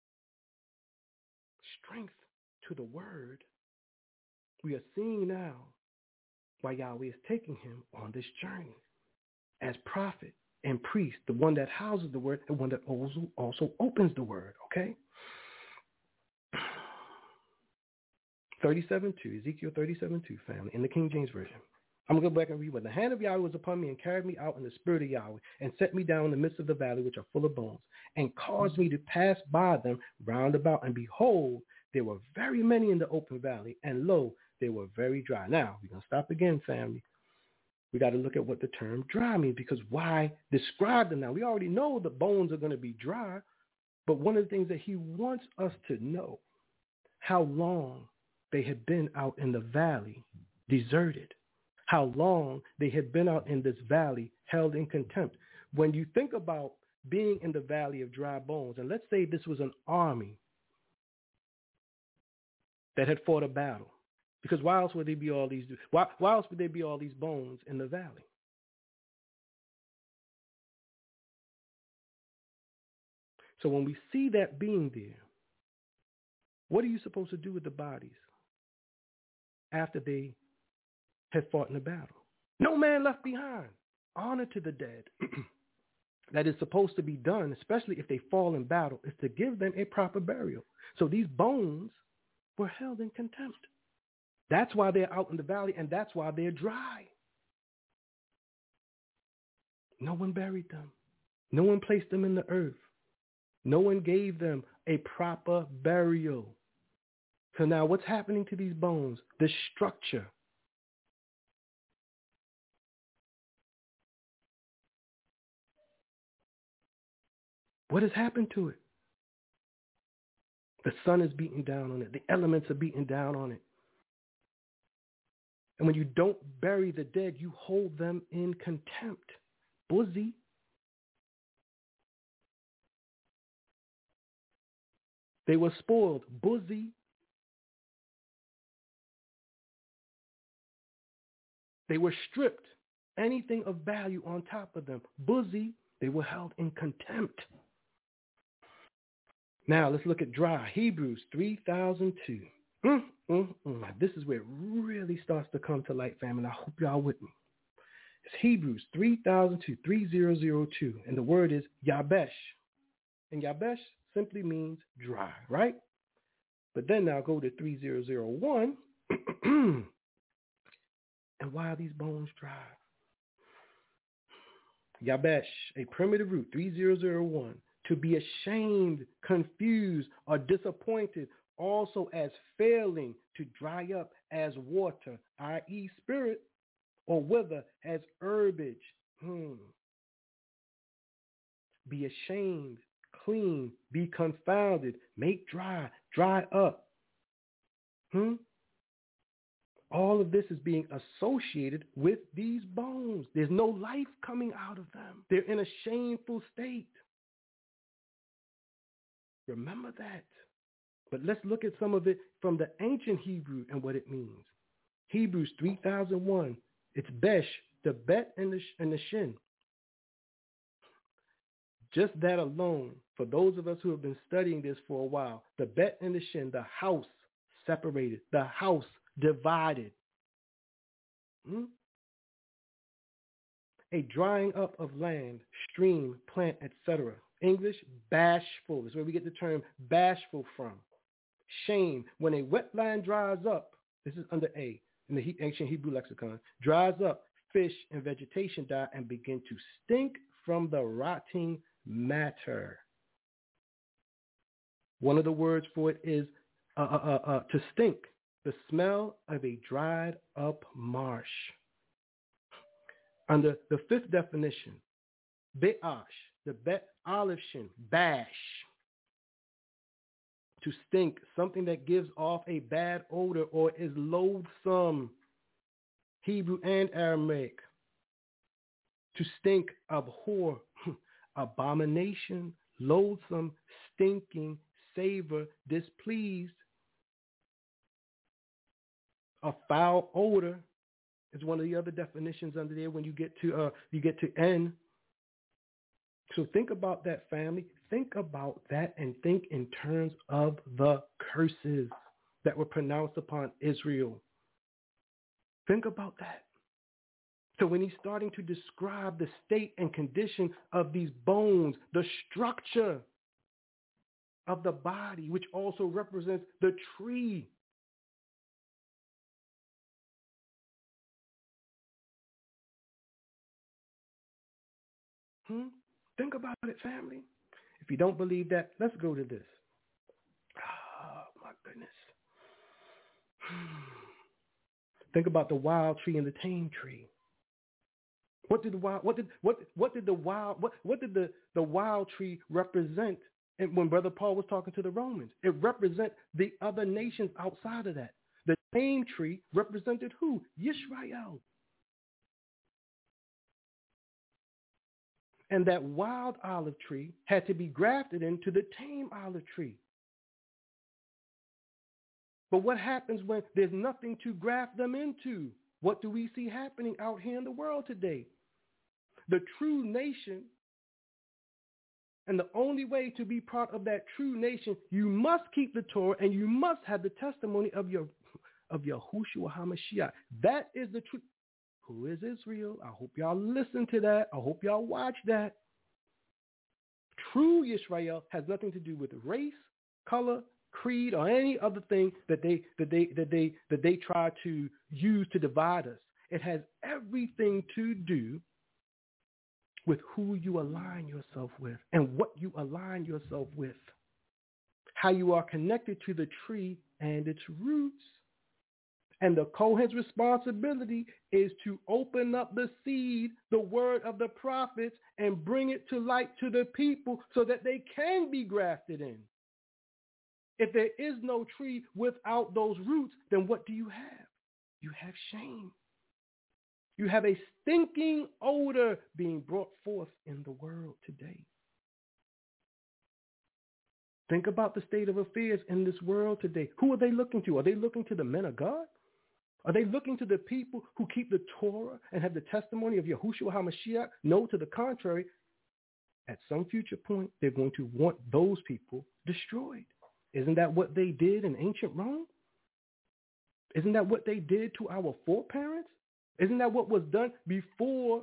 strength to the word. We are seeing now why Yahweh is taking him on this journey as prophet and priest, the one that houses the word, the one that also, also opens the word, okay? thirty-seven two, Ezekiel thirty-seven two, family, in the King James Version. I'm going to go back and read what the hand of Yahweh was upon me and carried me out in the spirit of Yahweh and set me down in the midst of the valley, which are full of bones, and caused me to pass by them round about. And behold, there were very many in the open valley, and lo, they were very dry. Now, we're going to stop again, family. We got to look at what the term dry means, because why describe them now? We already know the bones are going to be dry, but one of the things that he wants us to know, how long they had been out in the valley, deserted, how long they had been out in this valley, held in contempt. When you think about being in the valley of dry bones, and let's say this was an army that had fought a battle, because why else would there be all these, why, why else would there be all these bones in the valley? So when we see that being there, what are you supposed to do with the bodies after they had fought in the battle? No man left behind. Honor to the dead. That is supposed to be done, especially if they fall in battle, is to give them a proper burial. So these bones were held in contempt. That's why they're out in the valley, and that's why they're dry. No one buried them. No one placed them in the earth. No one gave them a proper burial. So now what's happening to these bones? The structure. What has happened to it? The sun is beating down on it. The elements are beating down on it. And when you don't bury the dead, you hold them in contempt. Buzzy. They were spoiled. Buzzy. They were stripped. Anything of value on top of them. Buzzy. They were held in contempt. Now let's look at dry. Hebrews three thousand two. Mm, mm, mm. This is where it really starts to come to light, family. I hope y'all with me. It's Hebrews three thousand two, three thousand two, and the word is Yabesh. And Yabesh simply means dry, right? But then now go to three thousand one, and why are these bones dry? Yabesh, a primitive root, three thousand one, to be ashamed, confused, or disappointed, also as failing to dry up as water, that is spirit, or wither as herbage. Hmm. Be ashamed, clean, be confounded, make dry, dry up. Hmm. All of this is being associated with these bones. There's no life coming out of them. They're in a shameful state. Remember that. But let's look at some of it from the ancient Hebrew and what it means. Hebrews three thousand one, it's Besh, the Bet and the, and the Shin. Just that alone, for those of us who have been studying this for a while, the Bet and the Shin, the house separated, the house divided. Hmm? A drying up of land, stream, plant, et cetera. English, bashful. That's where we get the term bashful from. Shame. When a wetland dries up, this is under A in the ancient Hebrew lexicon, dries up, fish and vegetation die and begin to stink from the rotting matter. One of the words for it is uh, uh, uh, uh, to stink, the smell of a dried up marsh. Under the fifth definition, be'ash, the bet olive shin, bash, to stink, something that gives off a bad odor or is loathsome. Hebrew and Aramaic. To stink, abhor, abomination, loathsome, stinking, savor, displeased. A foul odor is one of the other definitions under there when you get to uh, you get to N. So think about that, family. Think about that and think in terms of the curses that were pronounced upon Israel. Think about that. So when he's starting to describe the state and condition of these bones, the structure of the body, which also represents the tree. Hmm? Think about it, family. If you don't believe that, let's go to this. Oh, my goodness. Think about the wild tree and the tame tree. What did the wild what did what what did the wild what what did the, the wild tree represent? And when Brother Paul was talking to the Romans, it represents the other nations outside of that. The tame tree represented who? Yisrael. And that wild olive tree had to be grafted into the tame olive tree. But what happens when there's nothing to graft them into? What do we see happening out here in the world today? The true nation, and the only way to be part of that true nation, you must keep the Torah and you must have the testimony of your of Yahushua HaMashiach. That is the truth. Who is Israel? I hope y'all listen to that. I hope y'all watch that. True Israel has nothing to do with race, color, creed, or any other thing that they that they that they that they try to use to divide us. It has everything to do with who you align yourself with and what you align yourself with, how you are connected to the tree and its roots. And the Kohen's responsibility is to open up the seed, the word of the prophets, and bring it to light to the people so that they can be grafted in. If there is no tree without those roots, then what do you have? You have shame. You have a stinking odor being brought forth in the world today. Think about the state of affairs in this world today. Who are they looking to? Are they looking to the men of God? Are they looking to the people who keep the Torah and have the testimony of Yahushua HaMashiach? No, to the contrary. At some future point, they're going to want those people destroyed. Isn't that what they did in ancient Rome? Isn't that what they did to our foreparents? Isn't that what was done before?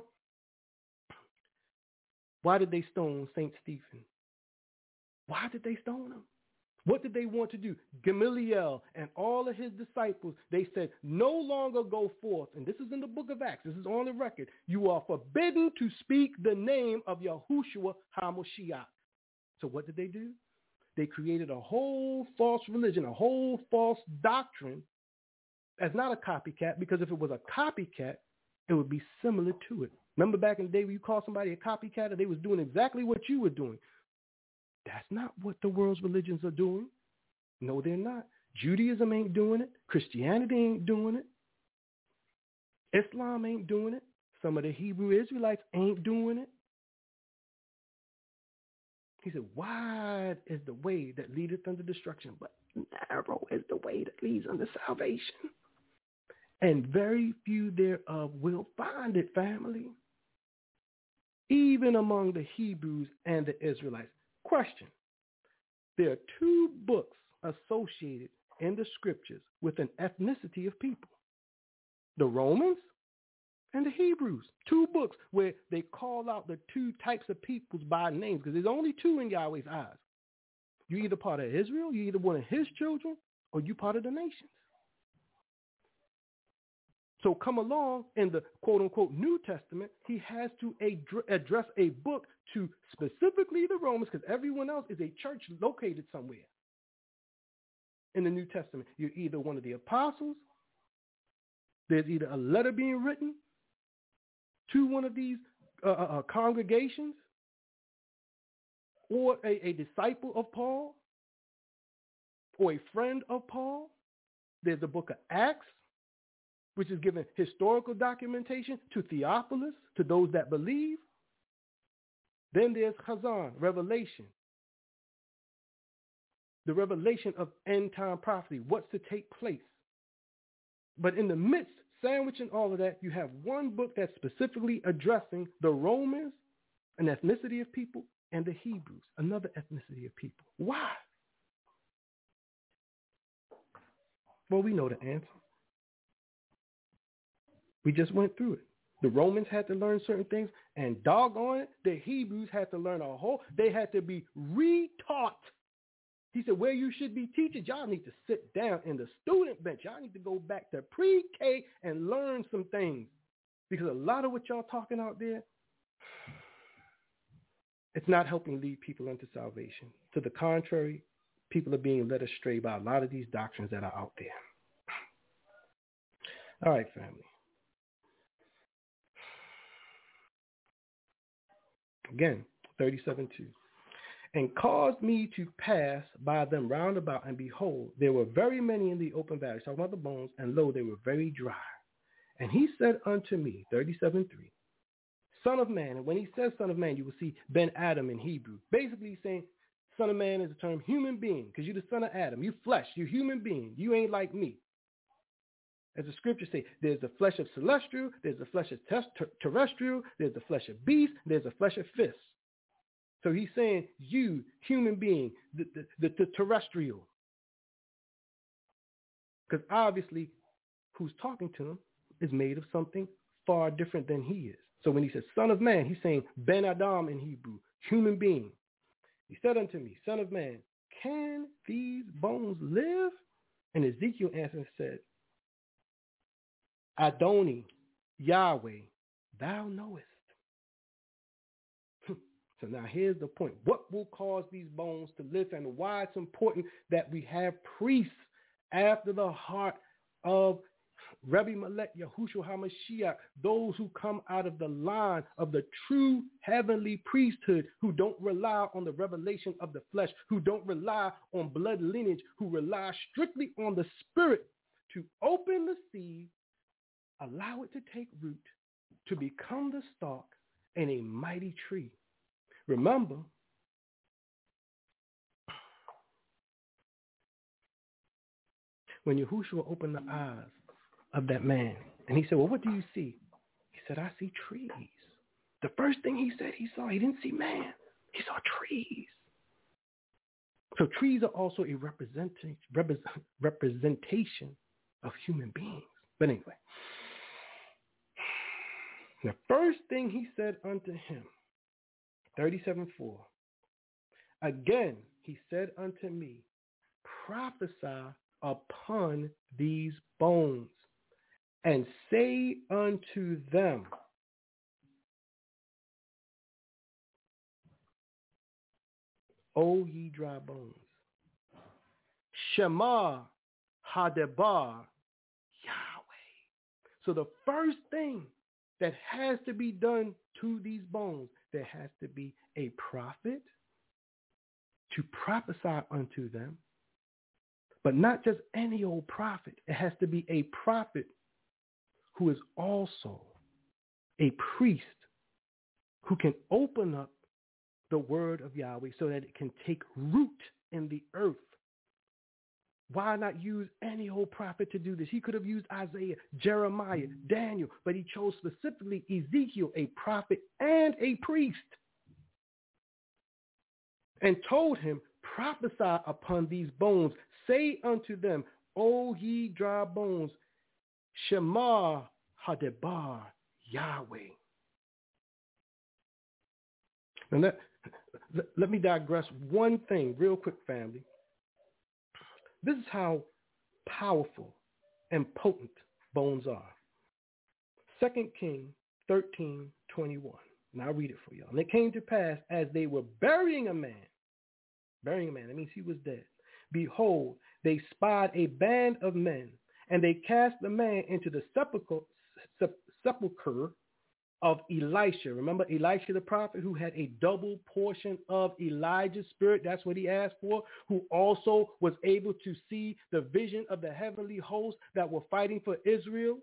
Why did they stone Saint Stephen? Why did they stone him? What did they want to do? Gamaliel and all of his disciples, they said, no longer go forth. And this is in the book of Acts. This is on the record. You are forbidden to speak the name of Yahushua HaMashiach. So what did they do? They created a whole false religion, a whole false doctrine. As not a copycat, because if it was a copycat, it would be similar to it. Remember back in the day when you called somebody a copycat and they was doing exactly what you were doing? That's not what the world's religions are doing. No, they're not. Judaism ain't doing it. Christianity ain't doing it. Islam ain't doing it. Some of the Hebrew Israelites ain't doing it. He said, wide is the way that leadeth unto destruction, but narrow is the way that leads unto salvation. And very few thereof will find it, family. Even among the Hebrews and the Israelites. Question. There are two books associated in the scriptures with an ethnicity of people. The Romans and the Hebrews. Two books where they call out the two types of peoples by names, because there's only two in Yahweh's eyes. You're either part of Israel, you're either one of his children, or you part of the nations. So come along in the quote-unquote New Testament, he has to ad- address a book to specifically the Romans, because everyone else is a church located somewhere. In the New Testament, you're either one of the apostles, there's either a letter being written to one of these uh, uh, congregations, or a, a disciple of Paul, or a friend of Paul. There's the book of Acts, which is given historical documentation to Theophilus, to those that believe. Then there's Chazan, Revelation. The revelation of end-time prophecy, what's to take place. But in the midst, sandwiching all of that, you have one book that's specifically addressing the Romans, an ethnicity of people, and the Hebrews, another ethnicity of people. Why? Well, we know the answer. We just went through it. The Romans had to learn certain things, and doggone it, the Hebrews had to learn a whole, they had to be retaught. He said, where you should be teaching, y'all need to sit down in the student bench. Y'all need to go back to pre-K and learn some things. Because a lot of what y'all talking out there, it's not helping lead people into salvation. To the contrary, people are being led astray by a lot of these doctrines that are out there. All right, family. Again, thirty-seven two. And caused me to pass by them round about, and behold, there were very many in the open valley, talking about the bones, and lo, they were very dry. And he said unto me, thirty-seven three, Son of man, and when he says son of man, you will see Ben Adam in Hebrew. Basically he's saying son of man is the term human being, because you're the son of Adam. You flesh, you're human being. You ain't like me. As the scriptures say, there's the flesh of celestial, there's the flesh of ter- terrestrial, there's the flesh of beast, there's the flesh of fist. So he's saying you, human being, the, the, the, the terrestrial. Because obviously who's talking to him is made of something far different than he is. So when he says son of man, he's saying Ben Adam in Hebrew, human being. He said unto me, son of man, can these bones live? And Ezekiel answered and said, Adoni, Yahweh, thou knowest. So now here's the point. What will cause these bones to live, and why it's important that we have priests after the heart of Rebbe Melech Yahushua HaMashiach, those who come out of the line of the true heavenly priesthood, who don't rely on the revelation of the flesh, who don't rely on blood lineage, who rely strictly on the spirit to open the seed, allow it to take root, to become the stalk and a mighty tree. Remember, when Yahushua opened the eyes of that man, and he said, well, what do you see? He said, I see trees. The first thing he said he saw, he didn't see man. He saw trees. So trees are also a representation, representation of human beings. But anyway, the first thing he said unto him, thirty-seven four, again he said unto me, prophesy upon these bones, and say unto them, O ye dry bones, Shema Hadebar Yahweh. So the first thing that has to be done to these bones, there has to be a prophet to prophesy unto them, but not just any old prophet. It has to be a prophet who is also a priest who can open up the word of Yahweh so that it can take root in the earth. Why not use any old prophet to do this? He could have used Isaiah, Jeremiah, Daniel, but he chose specifically Ezekiel, a prophet and a priest, and told him, prophesy upon these bones, say unto them, O ye dry bones, Shema Hadebar Yahweh. And let, let, let me digress one thing real quick, family. This is how powerful and potent bones are. Second Kings thirteen twenty-one. And I'll read it for y'all. And it came to pass, as they were burying a man, burying a man, that means he was dead. Behold, they spied a band of men, and they cast the man into the sepulchre, sepulchre of Elisha. Remember Elisha the prophet who had a double portion of Elijah's spirit? That's what he asked for, who also was able to see the vision of the heavenly hosts that were fighting for Israel.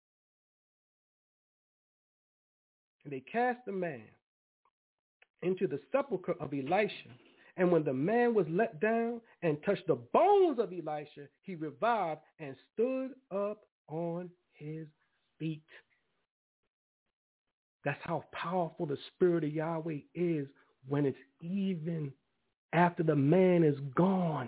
And they cast the man into the sepulchre of Elisha. And when the man was let down and touched the bones of Elisha, he revived and stood up on his feet. That's how powerful the Spirit of Yahweh is when it's even after the man is gone.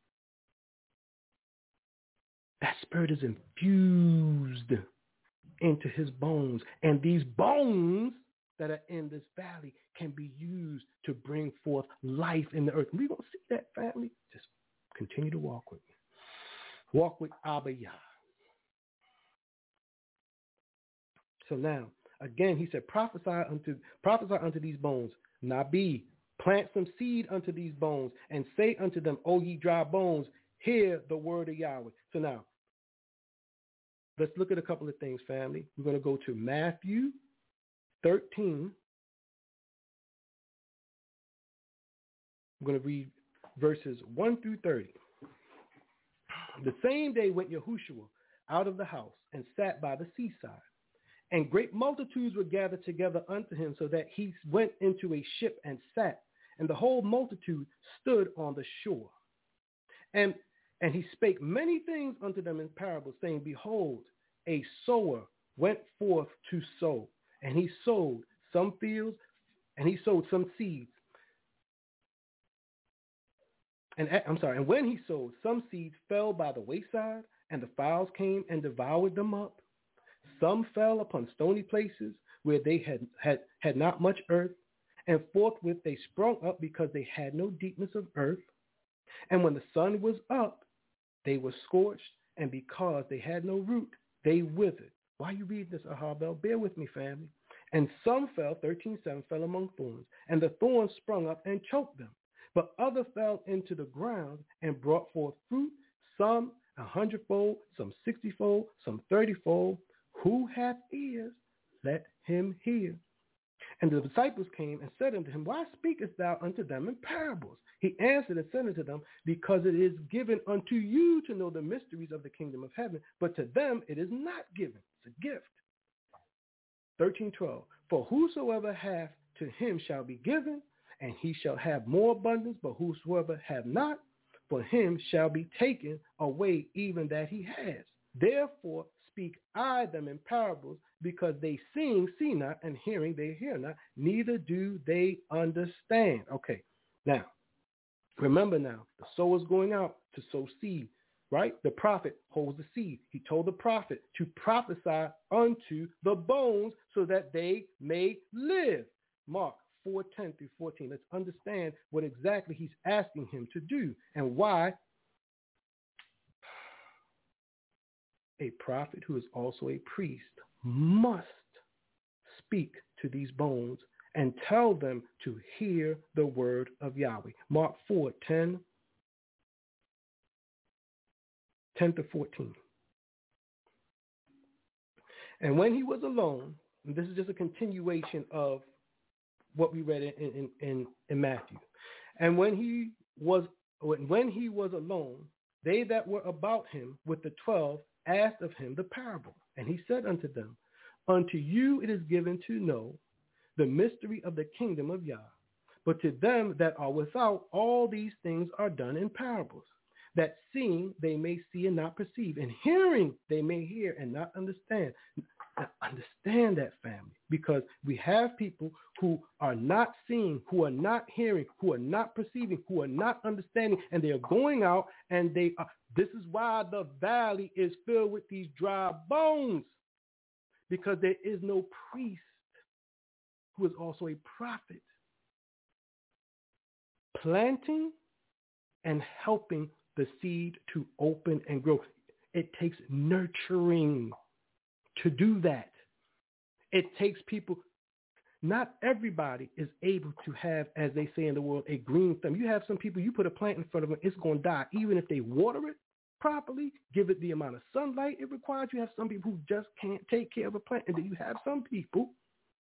That Spirit is infused into his bones. And these bones that are in this valley can be used to bring forth life in the earth. We're going to see that, family. Just continue to walk with me. Walk with Abba Yah. So now, again, he said, prophesy unto, prophesy unto these bones. Nabi, plant some seed unto these bones and say unto them, O ye dry bones, hear the word of Yahweh. So now, let's look at a couple of things, family. We're going to go to Matthew thirteen. I'm going to read verses one through thirty. The same day went Yahushua out of the house and sat by the seaside. And great multitudes were gathered together unto him, so that he went into a ship and sat, and the whole multitude stood on the shore. And, and he spake many things unto them in parables, saying, Behold, a sower went forth to sow, and he sowed some fields, and he sowed some seeds. And I'm sorry, and when he sowed, some seeds fell by the wayside, and the fowls came and devoured them up. Some fell upon stony places where they had, had, had not much earth, and forthwith they sprung up because they had no deepness of earth. And when the sun was up, they were scorched, and because they had no root, they withered. Why you read this, Ahabel? Bear with me, family. And some fell, thirteen seven, fell among thorns, and the thorns sprung up and choked them. But others fell into the ground and brought forth fruit, some a hundredfold, some sixtyfold, some thirtyfold. Who hath ears, let him hear. And the disciples came and said unto him, Why speakest thou unto them in parables? He answered and said unto them, Because it is given unto you to know the mysteries of the kingdom of heaven, but to them it is not given. It's a gift. thirteen twelve. For whosoever hath, to him shall be given, and he shall have more abundance, but whosoever hath not, for him shall be taken away even that he has. Therefore speak I them in parables, because they seeing see not, and hearing they hear not, neither do they understand. Okay, now, remember now, the sower's going out to sow seed, right? The prophet holds the seed. He told the prophet to prophesy unto the bones so that they may live. Mark four ten through fourteen. Let's understand what exactly he's asking him to do and why a prophet who is also a priest must speak to these bones and tell them to hear the word of Yahweh. Mark four ten, ten to fourteen. And when he was alone, and this is just a continuation of what we read in, in, in, in Matthew. And when he was when he was alone, they that were about him with the twelve asked of him the parable. And he said unto them, Unto you it is given to know the mystery of the kingdom of Yah. But to them that are without, all these things are done in parables, that seeing they may see and not perceive, and hearing they may hear and not understand. Now, understand that, family, because we have people who are not seeing, who are not hearing, who are not perceiving, who are not understanding, and they are going out and they are, this is why the valley is filled with these dry bones, because there is no priest who is also a prophet planting and helping the seed to open and grow. It takes nurturing to do that. It takes people. Not everybody is able to have, as they say in the world, a green thumb. You have some people, you put a plant in front of them, it's going to die. Even if they water it properly, give it the amount of sunlight it requires. You have some people who just can't take care of a plant. And then you have some people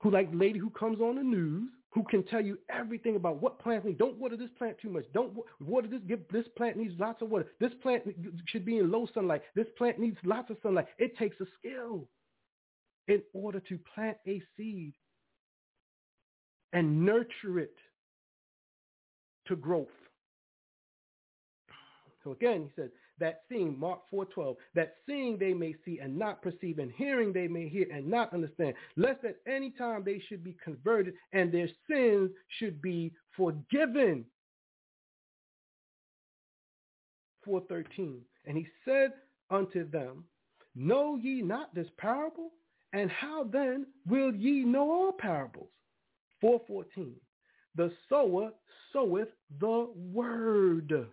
who like the lady who comes on the news, who can tell you everything about what plants need. Don't water this plant too much. Don't water this. Give this plant needs lots of water. This plant should be in low sunlight. This plant needs lots of sunlight. It takes a skill in order to plant a seed and nurture it to growth. So again, he said, that seeing, Mark four twelve, that seeing they may see and not perceive, and hearing they may hear and not understand, lest at any time they should be converted and their sins should be forgiven. four thirteen, and he said unto them, know ye not this parable? And how then will ye know all parables? four fourteen, the sower soweth the word.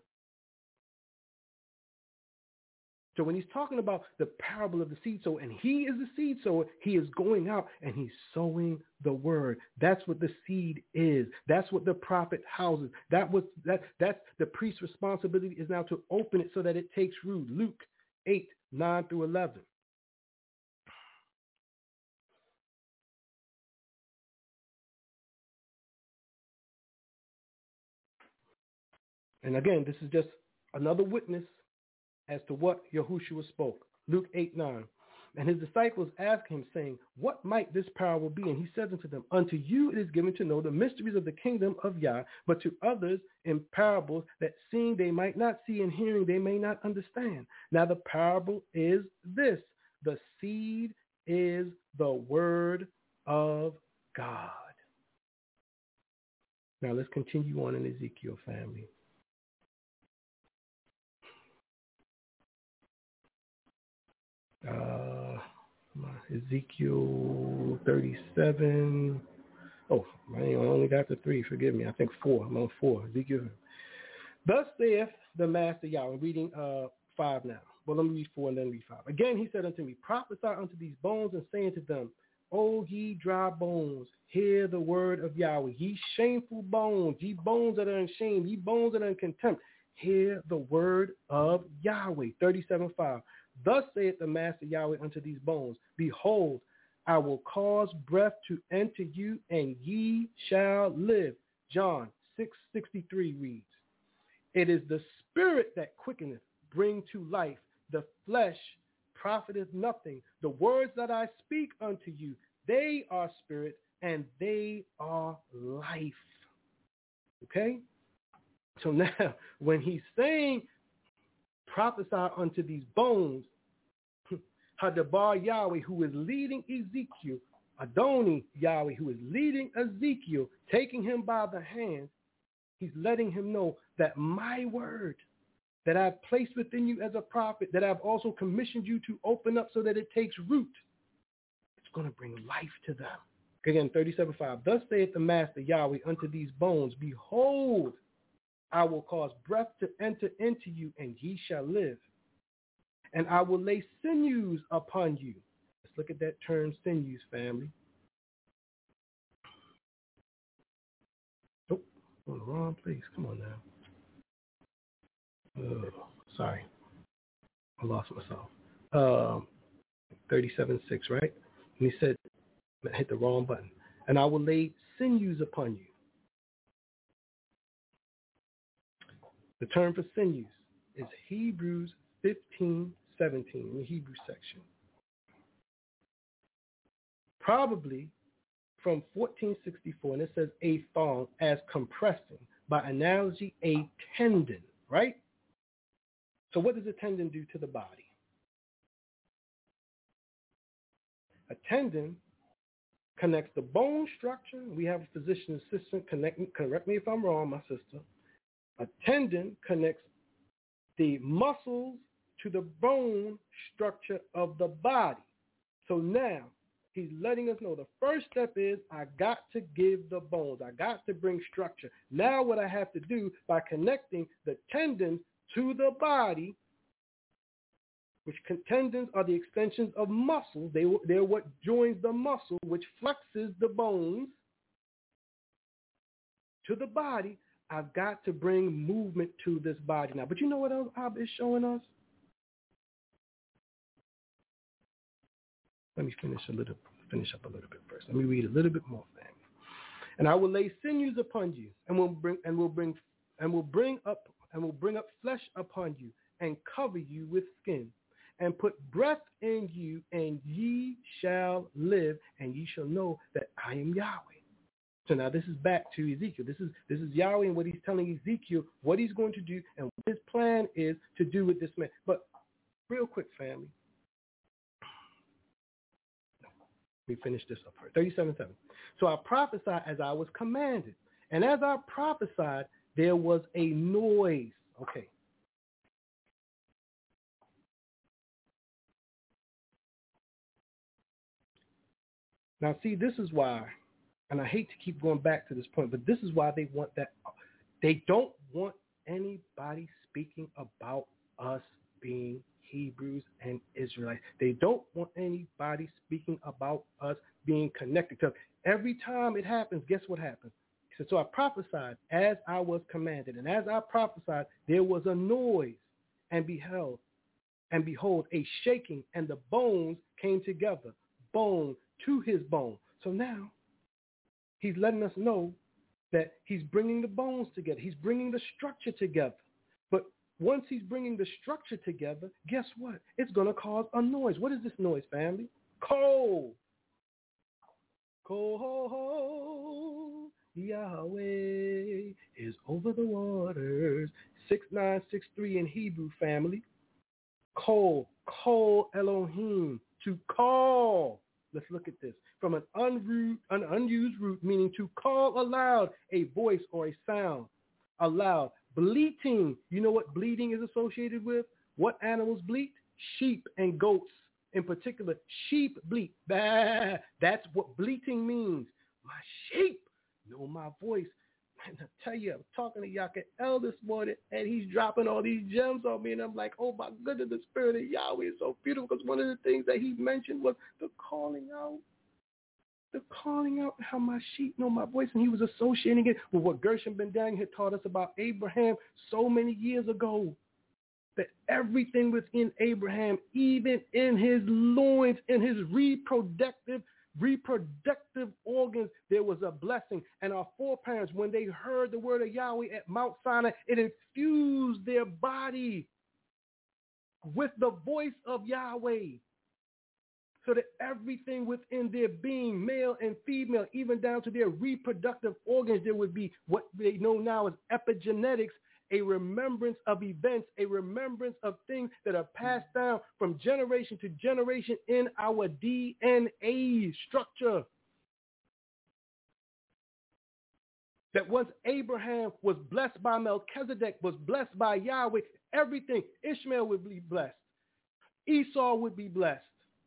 So when he's talking about the parable of the seed sower, and he is the seed sower, he is going out and he's sowing the word. That's what the seed is. That's what the prophet houses. That was that. That's the priest's responsibility is now to open it so that it takes root. Luke eight nine through eleven. And again, this is just another witness as to what Yahushua spoke. Luke eight nine. And his disciples asked him, saying, what might this parable be? And he said unto them, unto you it is given to know the mysteries of the kingdom of Yah, but to others in parables, that seeing they might not see, and hearing they may not understand. Now the parable is this: the seed is the word of God. Now let's continue on in Ezekiel, family. Uh, Ezekiel thirty-seven. Oh, I only got the three. Forgive me. I think four. I'm on four. Ezekiel. Thus saith the Master Yahweh. I'm reading uh, five now. Well, let me read four and then read five. Again, he said unto me, prophesy unto these bones, and say unto them, O ye dry bones, hear the word of Yahweh. Ye shameful bones, ye bones that are in shame, ye bones that are in contempt, hear the word of Yahweh. thirty-seven five. Thus saith the Master Yahweh unto these bones, behold, I will cause breath to enter you, and ye shall live. John six sixty-three reads, it is the spirit that quickeneth, bring to life. The flesh profiteth nothing. The words that I speak unto you, they are spirit, and they are life. Okay? So now, when he's saying, prophesy unto these bones, Hadabar Yahweh, who is leading Ezekiel, Adoni Yahweh, who is leading Ezekiel, taking him by the hand, he's letting him know that my word that I've placed within you as a prophet, that I've also commissioned you to open up so that it takes root, it's going to bring life to them. Again, thirty-seven five. Thus saith the Master Yahweh unto these bones, behold, I will cause breath to enter into you, and ye shall live. And I will lay sinews upon you. Let's look at that term, sinews, family. Oh, I'm in the wrong place. Come on now. Oh, sorry. I lost myself. Um, thirty-seven six, right? And he said, I hit the wrong button. And I will lay sinews upon you. The term for sinews is Hebrews fifteen seventeen in the Hebrew section. Probably from fourteen sixty-four, and it says a thong as compressing, by analogy, a tendon, right? So what does a tendon do to the body? A tendon connects the bone structure. We have a physician assistant, connect, correct me if I'm wrong, my sister. A tendon connects the muscles to the bone structure of the body. So now he's letting us know the first step is I got to give the bones. I got to bring structure. Now what I have to do by connecting the tendons to the body, which tendons are the extensions of muscles. They, they're what joins the muscle, which flexes the bones to the body. I've got to bring movement to this body now. But you know what else Ab is showing us? Let me finish a little finish up a little bit first. Let me read a little bit more, family. And I will lay sinews upon you, and will bring and will bring and will bring up and will bring up flesh upon you, and cover you with skin, and put breath in you, and ye shall live, and ye shall know that I am Yahweh. So now this is back to Ezekiel. This is this is Yahweh and what he's telling Ezekiel, what he's going to do, and what his plan is to do with this man. But real quick, family. Let me finish this up here. thirty-seven seven. So I prophesied as I was commanded. And as I prophesied, there was a noise. Okay. Now, see, this is why, and I hate to keep going back to this point, but this is why they want that. They don't want anybody speaking about us being Hebrews and Israelites. They don't want anybody speaking about us being connected. Because every time it happens, guess what happens? He said, so I prophesied as I was commanded. And as I prophesied, there was a noise, and beheld, and behold, a shaking, and the bones came together, bone to his bone. So now he's letting us know that he's bringing the bones together. He's bringing the structure together. But once he's bringing the structure together, guess what? It's going to cause a noise. What is this noise, family? Cold. Cold. Yahweh is over the waters. six nine six three in Hebrew, family. Call. Call Elohim. To call. Let's look at this. From an, unroot, an unused root, meaning to call aloud, a voice or a sound. Aloud. Bleating. You know what bleating is associated with? What animals bleat? Sheep and goats. In particular, sheep bleat. Bah. That's what bleating means. My sheep know my voice. And I tell you, I'm talking to Yaka El this morning, and he's dropping all these gems on me, and I'm like, oh my goodness, the spirit of Yahweh is so beautiful, because one of the things that he mentioned was the calling out. The calling out, how my sheep know my voice, and he was associating it with what Gershom Ben Daniel had taught us about Abraham so many years ago, that everything within Abraham, even in his loins, in his reproductive reproductive organs, there was a blessing. And our foreparents, when they heard the word of Yahweh at Mount Sinai, it infused their body with the voice of Yahweh, so that everything within their being, male and female, even down to their reproductive organs, there would be what they know now as epigenetics, a remembrance of events, a remembrance of things that are passed down from generation to generation in our D N A structure. That once Abraham was blessed by Melchizedek, was blessed by Yahweh, everything, Ishmael would be blessed. Esau would be blessed.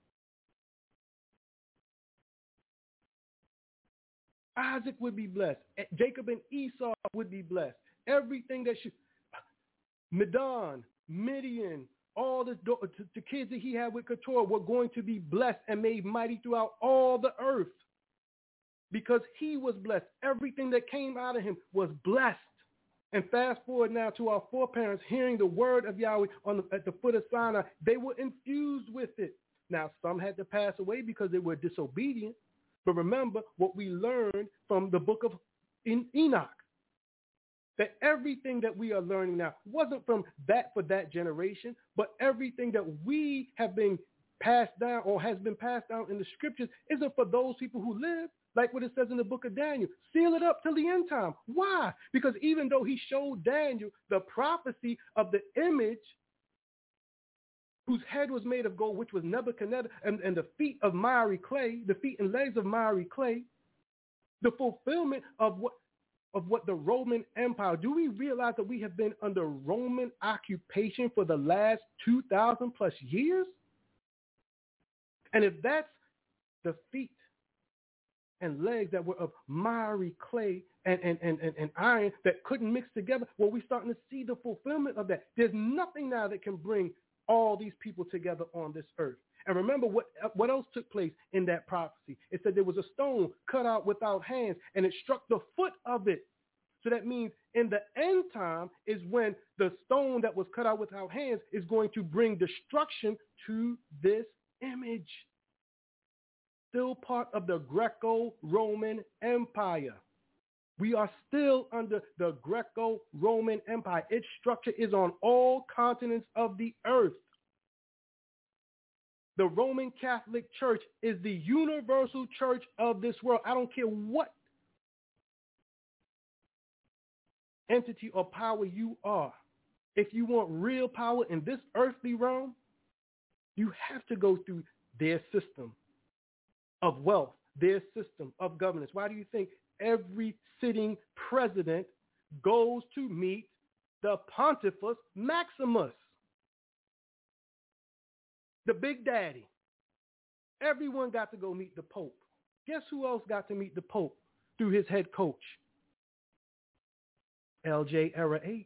Isaac would be blessed. Jacob and Esau would be blessed. Everything that should, Midian, Midian, all the, the kids that he had with Keturah were going to be blessed and made mighty throughout all the earth, because he was blessed. Everything that came out of him was blessed. And fast forward now to our foreparents hearing the word of Yahweh on the, at the foot of Sinai. They were infused with it. Now, some had to pass away because they were disobedient. But remember what we learned from the book of Enoch, that everything that we are learning now wasn't from that for that generation, but everything that we have been passed down or has been passed down in the scriptures isn't for those people who live, like what it says in the book of Daniel. Seal it up till the end time. Why? Because even though he showed Daniel the prophecy of the image whose head was made of gold, which was Nebuchadnezzar, and, and the feet of miry clay, the feet and legs of miry clay, the fulfillment of what of what the Roman Empire. Do we realize that we have been under Roman occupation for the last two thousand plus years? And if that's the feet and legs that were of miry clay and, and, and, and, and iron that couldn't mix together, well, we're starting to see the fulfillment of that. There's nothing now that can bring all these people together on this earth. And remember what, what else took place in that prophecy. It said there was a stone cut out without hands, and it struck the foot of it. So that means in the end time is when the stone that was cut out without hands is going to bring destruction to this image. still part of the Greco-Roman Empire. We are still under the Greco-Roman Empire. Its structure is on all continents of the earth. The Roman Catholic Church is the universal church of this world. I don't care what entity or power you are. If you want real power in this earthly realm, you have to go through their system of wealth, their system of governance. Why do you think every sitting president goes to meet the Pontifex Maximus, the big daddy? Everyone got to go meet the Pope. Guess who else got to meet the Pope through his head coach? L J Era eight.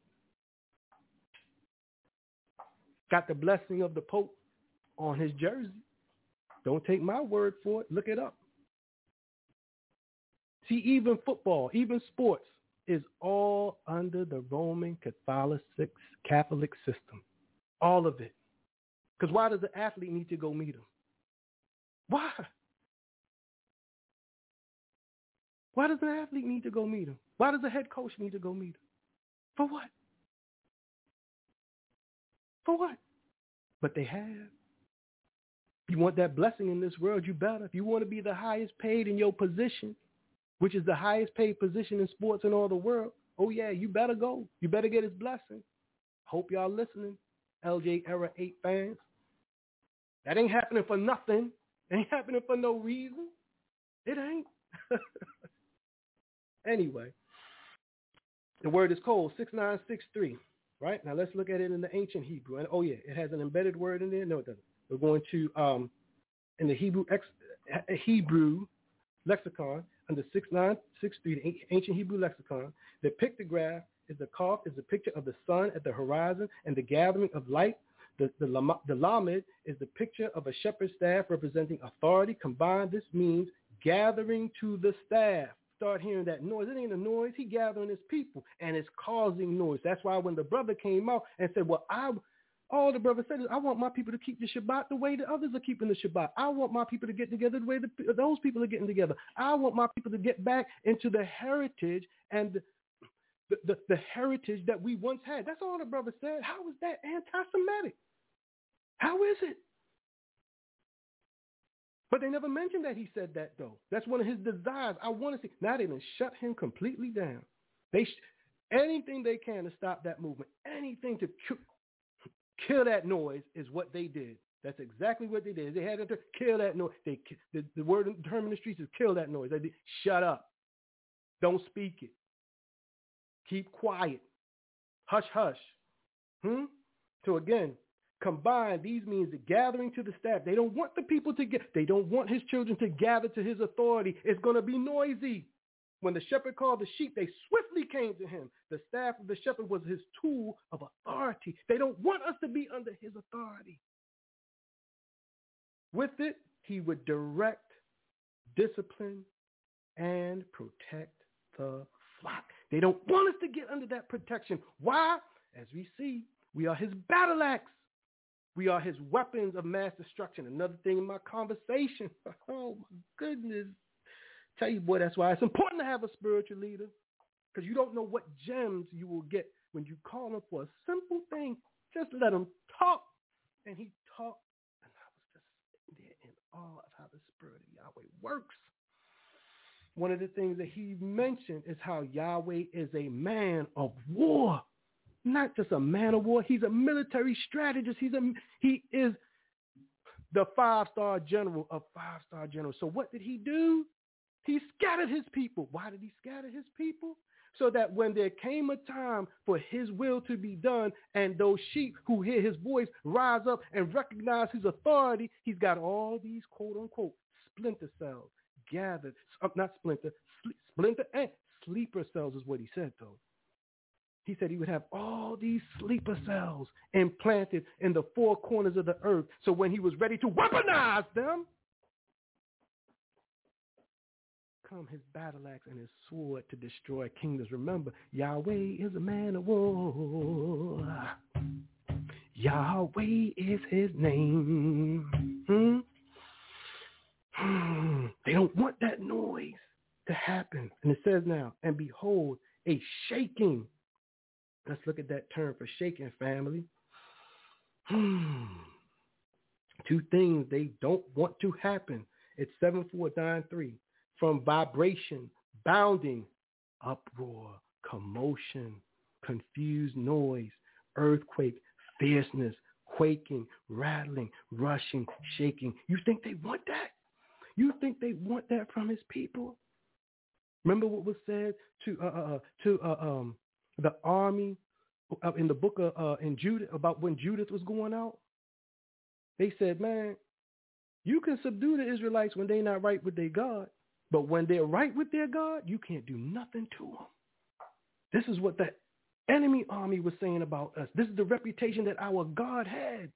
Got the blessing of the Pope on his jersey. Don't take my word for it. Look it up. See, even football, even sports is all under the Roman Catholic Catholic system. All of it. Because why does the athlete need to go meet him? Why? Why does an athlete need to go meet him? Why does the head coach need to go meet him? For what? For what? But they have. You want that blessing in this world, you better. If you want to be the highest paid in your position, which is the highest paid position in sports in all the world, oh yeah, you better go. You better get his blessing. Hope y'all listening, L J Era eight fans. That ain't happening for nothing. It ain't happening for no reason. It ain't. Anyway, the word is cold, six nine six three. Right? Now let's look at it in the ancient Hebrew. And oh yeah, it has an embedded word in there. No, it doesn't. We're going to, um, in the Hebrew ex, Hebrew lexicon, under six nine six three, the ancient Hebrew lexicon, the pictograph is the Qaf is the picture of the sun at the horizon and the gathering of light. The, the, the Lamed is the picture of a shepherd's staff representing authority. Combined, this means gathering to the staff. Start hearing that noise. It ain't a noise. He gathering his people, and it's causing noise. That's why when the brother came out and said, well, I, all the brother said is, I want my people to keep the Shabbat the way the others are keeping the Shabbat. I want my people to get together the way the, those people are getting together. I want my people to get back into the heritage and the, the, the, the heritage that we once had. That's all the brother said. How is that anti-Semitic? How is it? But they never mentioned that he said that, though. That's one of his desires. I want to see. Now they done shut him completely down. They sh- anything they can to stop that movement, anything to ki- kill that noise is what they did. That's exactly what they did. They had to kill that noise. They the, the word and term in the streets is kill that noise. They did, shut up. Don't speak it. Keep quiet. Hush, hush. Hmm? So again, combined, these means the gathering to the staff. They don't want the people to get, they don't want his children to gather to his authority. It's going to be noisy. When the shepherd called the sheep, they swiftly came to him. The staff of the shepherd was his tool of authority. They don't want us to be under his authority. With it, he would direct, discipline, and protect the flock. They don't want us to get under that protection. Why? As we see, we are his battle axe. We are his weapons of mass destruction. Another thing in my conversation. Oh, my goodness. Tell you, boy, that's why it's important to have a spiritual leader, because you don't know what gems you will get when you call him for a simple thing. Just let him talk. And he talked, and I was just sitting there in awe of how the Spirit of Yahweh works. One of the things that he mentioned is how Yahweh is a man of war. Not just a man of war. He's a military strategist. He's a, he is the five-star general of five-star generals. So what did he do? He scattered his people. Why did he scatter his people? So that when there came a time for his will to be done and those sheep who hear his voice rise up and recognize his authority, he's got all these quote-unquote splinter cells gathered. Not splinter, splinter and sleeper cells is what he said, though. He said he would have all these sleeper cells implanted in the four corners of the earth. So when he was ready to weaponize them, come his battle axe and his sword to destroy kingdoms. Remember, Yahweh is a man of war. Yahweh is his name. Hmm? Hmm. don't want that noise to happen. And it says now, and behold, a shaking. Let's look at that term for shaking, family. Hmm. Two things they don't want to happen. It's seven four nine three. From vibration, bounding, uproar, commotion, confused noise, earthquake, fierceness, quaking, rattling, rushing, shaking. You think they want that? You think they want that from his people? Remember what was said to uh, uh, to uh, um, the army uh, in the book of uh, in Judith about when Judith was going out? They said, man, you can subdue the Israelites when they're not right with their God, but when they're right with their God, you can't do nothing to them. This is what the enemy army was saying about us. This is the reputation that our God had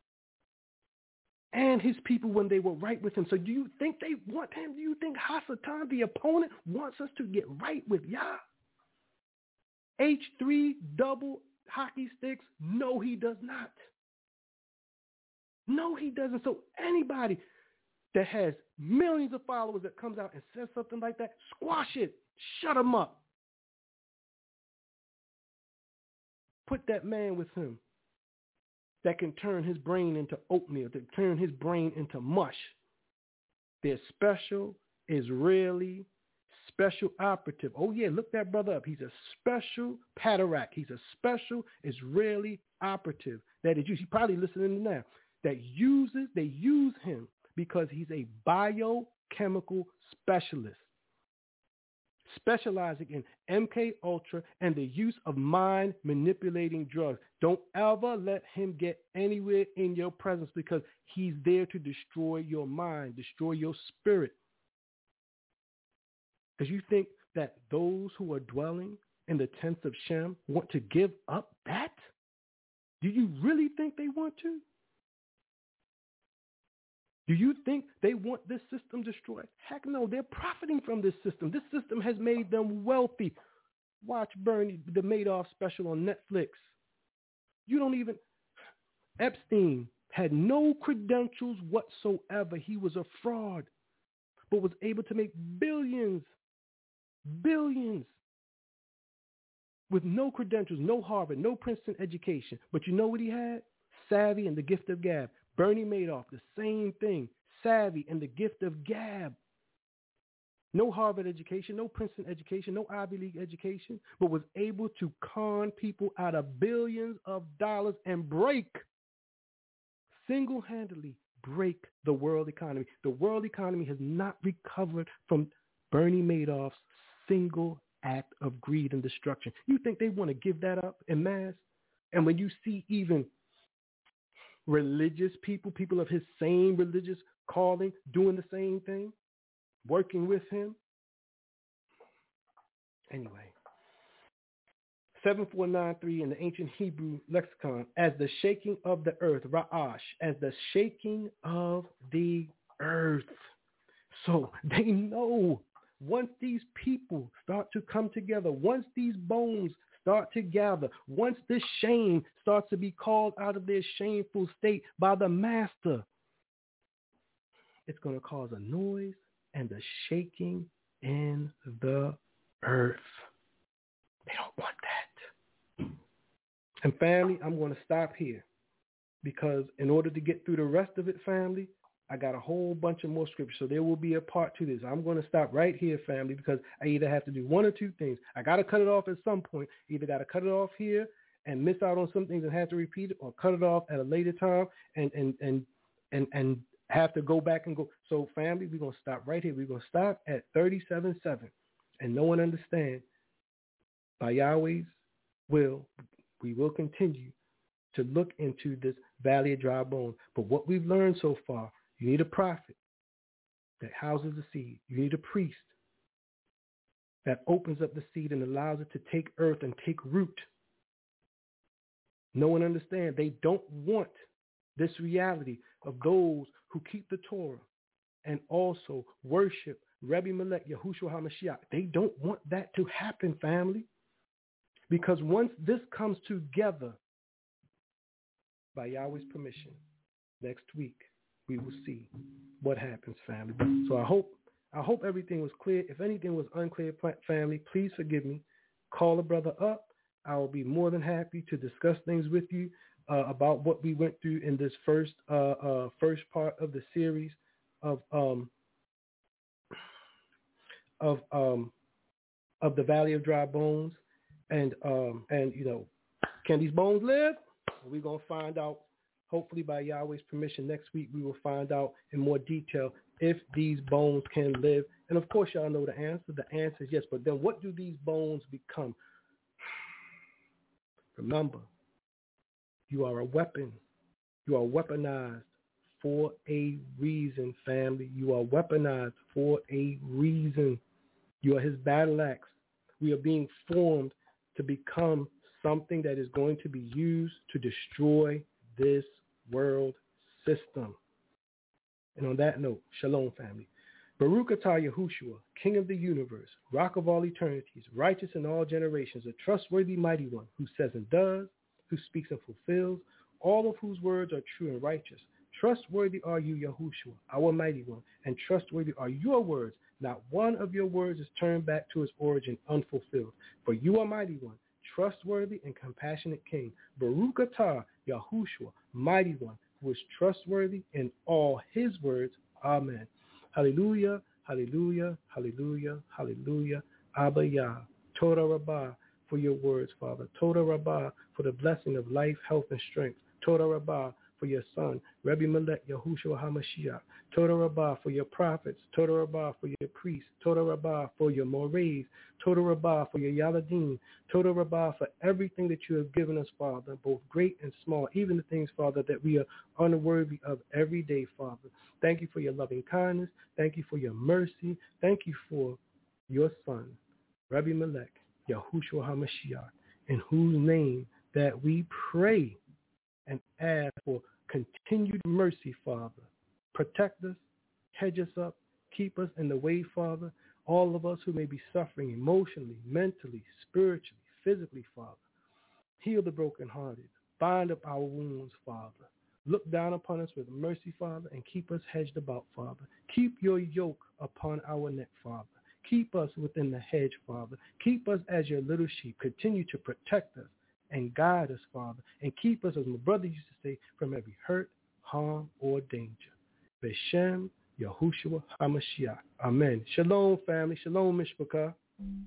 and his people when they were right with him. So do you think they want him? Do you think Hasatan, the opponent, wants us to get right with Yah? H three double hockey sticks? No, he does not. No, he doesn't. So anybody that has millions of followers that comes out and says something like that, squash it. Shut him up. Put that man with him that can turn his brain into oatmeal, to turn his brain into mush. They're special, Israeli, special operative. Oh, yeah, look that brother up. He's a special Padarak. He's a special Israeli operative. That is, you probably listening now. That uses, they use him because he's a biochemical specialist, specializing in M K Ultra and the use of mind manipulating drugs. Don't ever let him get anywhere in your presence because he's there to destroy your mind, destroy your spirit. Because you think that those who are dwelling in the tents of Shem want to give up that? Do you really think they want to? Do you think they want this system destroyed? Heck no, they're profiting from this system. This system has made them wealthy. Watch Bernie, the Madoff special on Netflix. You don't even, Epstein had no credentials whatsoever. He was a fraud, but was able to make billions, billions with no credentials, no Harvard, no Princeton education. But you know what he had? Savvy and the gift of gab. Bernie Madoff, the same thing, savvy and the gift of gab. No Harvard education, no Princeton education, no Ivy League education, but was able to con people out of billions of dollars and break, single-handedly break the world economy. The world economy has not recovered from Bernie Madoff's single act of greed and destruction. You think they want to give that up en masse? And when you see even religious people, people of his same religious calling, doing the same thing, working with him. Anyway, seven four nine three in the ancient Hebrew lexicon, as the shaking of the earth, ra'ash, as the shaking of the earth. So they know once these people start to come together, once these bones start to gather, once this shame starts to be called out of their shameful state by the master, it's going to cause a noise and a shaking in the earth. They don't want that. And family, I'm going to stop here because in order to get through the rest of it, family, I got a whole bunch of more scriptures. So there will be a part to this. I'm going to stop right here, family, because I either have to do one or two things. I got to cut it off at some point. Either got to cut it off here and miss out on some things and have to repeat it, or cut it off at a later time and and and and, and have to go back and go. So family, we're going to stop right here. We're going to stop at thirty-seven seven. And no one understand, by Yahweh's will, we will continue to look into this valley of dry bones. But what we've learned so far, you need a prophet that houses the seed. You need a priest that opens up the seed and allows it to take earth and take root. No one understands. They don't want this reality of those who keep the Torah and also worship Rebbe Melech, Yahushua HaMashiach. They don't want that to happen, family. Because once this comes together, by Yahweh's permission, next week, we will see what happens, family. So I hope I hope everything was clear. If anything was unclear, family, please forgive me. Call a brother up. I will be more than happy to discuss things with you uh, about what we went through in this first uh, uh, first part of the series of um, of um, of the Valley of Dry Bones, and um, and you know, can these bones live? We're gonna find out. Hopefully, by Yahweh's permission, next week we will find out in more detail if these bones can live. And of course, y'all know the answer. The answer is yes. But then, what do these bones become? Remember, you are a weapon. You are weaponized for a reason, family. You are weaponized for a reason. You are his battle axe. We are being formed to become something that is going to be used to destroy this world system. And on that note, shalom, family. Baruch atah Yahushua, King of the universe, Rock of all eternities, righteous in all generations, a trustworthy mighty one who says and does, who speaks and fulfills, all of whose words are true and righteous. Trustworthy are you, Yahushua, our mighty one, and trustworthy are your words. Not one of your words is turned back to its origin unfulfilled. For you are mighty one, trustworthy and compassionate King. Baruch atah Yahushua, mighty one, who is trustworthy in all his words. Amen. Hallelujah, hallelujah, hallelujah, hallelujah. Abba Yah, Toda Rabbah, for your words, Father. Toda Rabbah, for the blessing of life, health, and strength. Toda Rabbah, for your son, Rebbe Melech Yahushua HaMashiach. Toda Rabbah, for your prophets. Toda Rabbah, for your priests. Toda Rabbah, for your Morays. Toda Rabbah, for your Yaladim. Toda Rabbah, for everything that you have given us, Father, both great and small, even the things, Father, that we are unworthy of every day, Father. Thank you for your loving kindness. Thank you for your mercy. Thank you for your son, Rebbe Melech Yahushua HaMashiach, in whose name that we pray and ask for continued mercy, Father. Protect us, hedge us up, keep us in the way, Father. All of us who may be suffering emotionally, mentally, spiritually, physically, Father. Heal the brokenhearted. Bind up our wounds, Father. Look down upon us with mercy, Father, and keep us hedged about, Father. Keep your yoke upon our neck, Father. Keep us within the hedge, Father. Keep us as your little sheep. Continue to protect us and guide us, Father, and keep us, as my brother used to say, from every hurt, harm, or danger. B'Shem Yahushua HaMashiach. Amen. Shalom, family. Shalom, Mishpachah.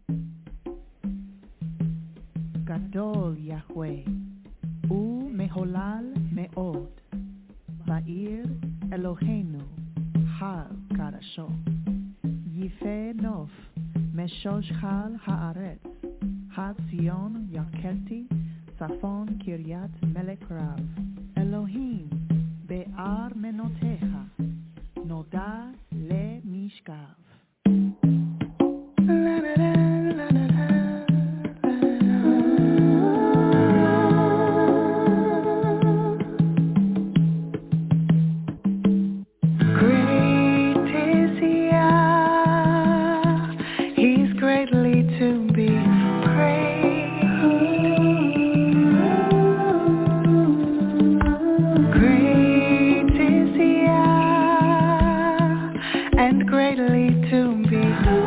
Gadol Yahweh, U Meholal Meod, Ba'ir Eloheinu, Har Karasho, Yife Nof, Meshosh Chal Haaretz, Har Zion Yakelti, Safon Kiryat Melech Rav, Elohim, Be'ar Menotecha, Noda Le Mishkav. And greatly to be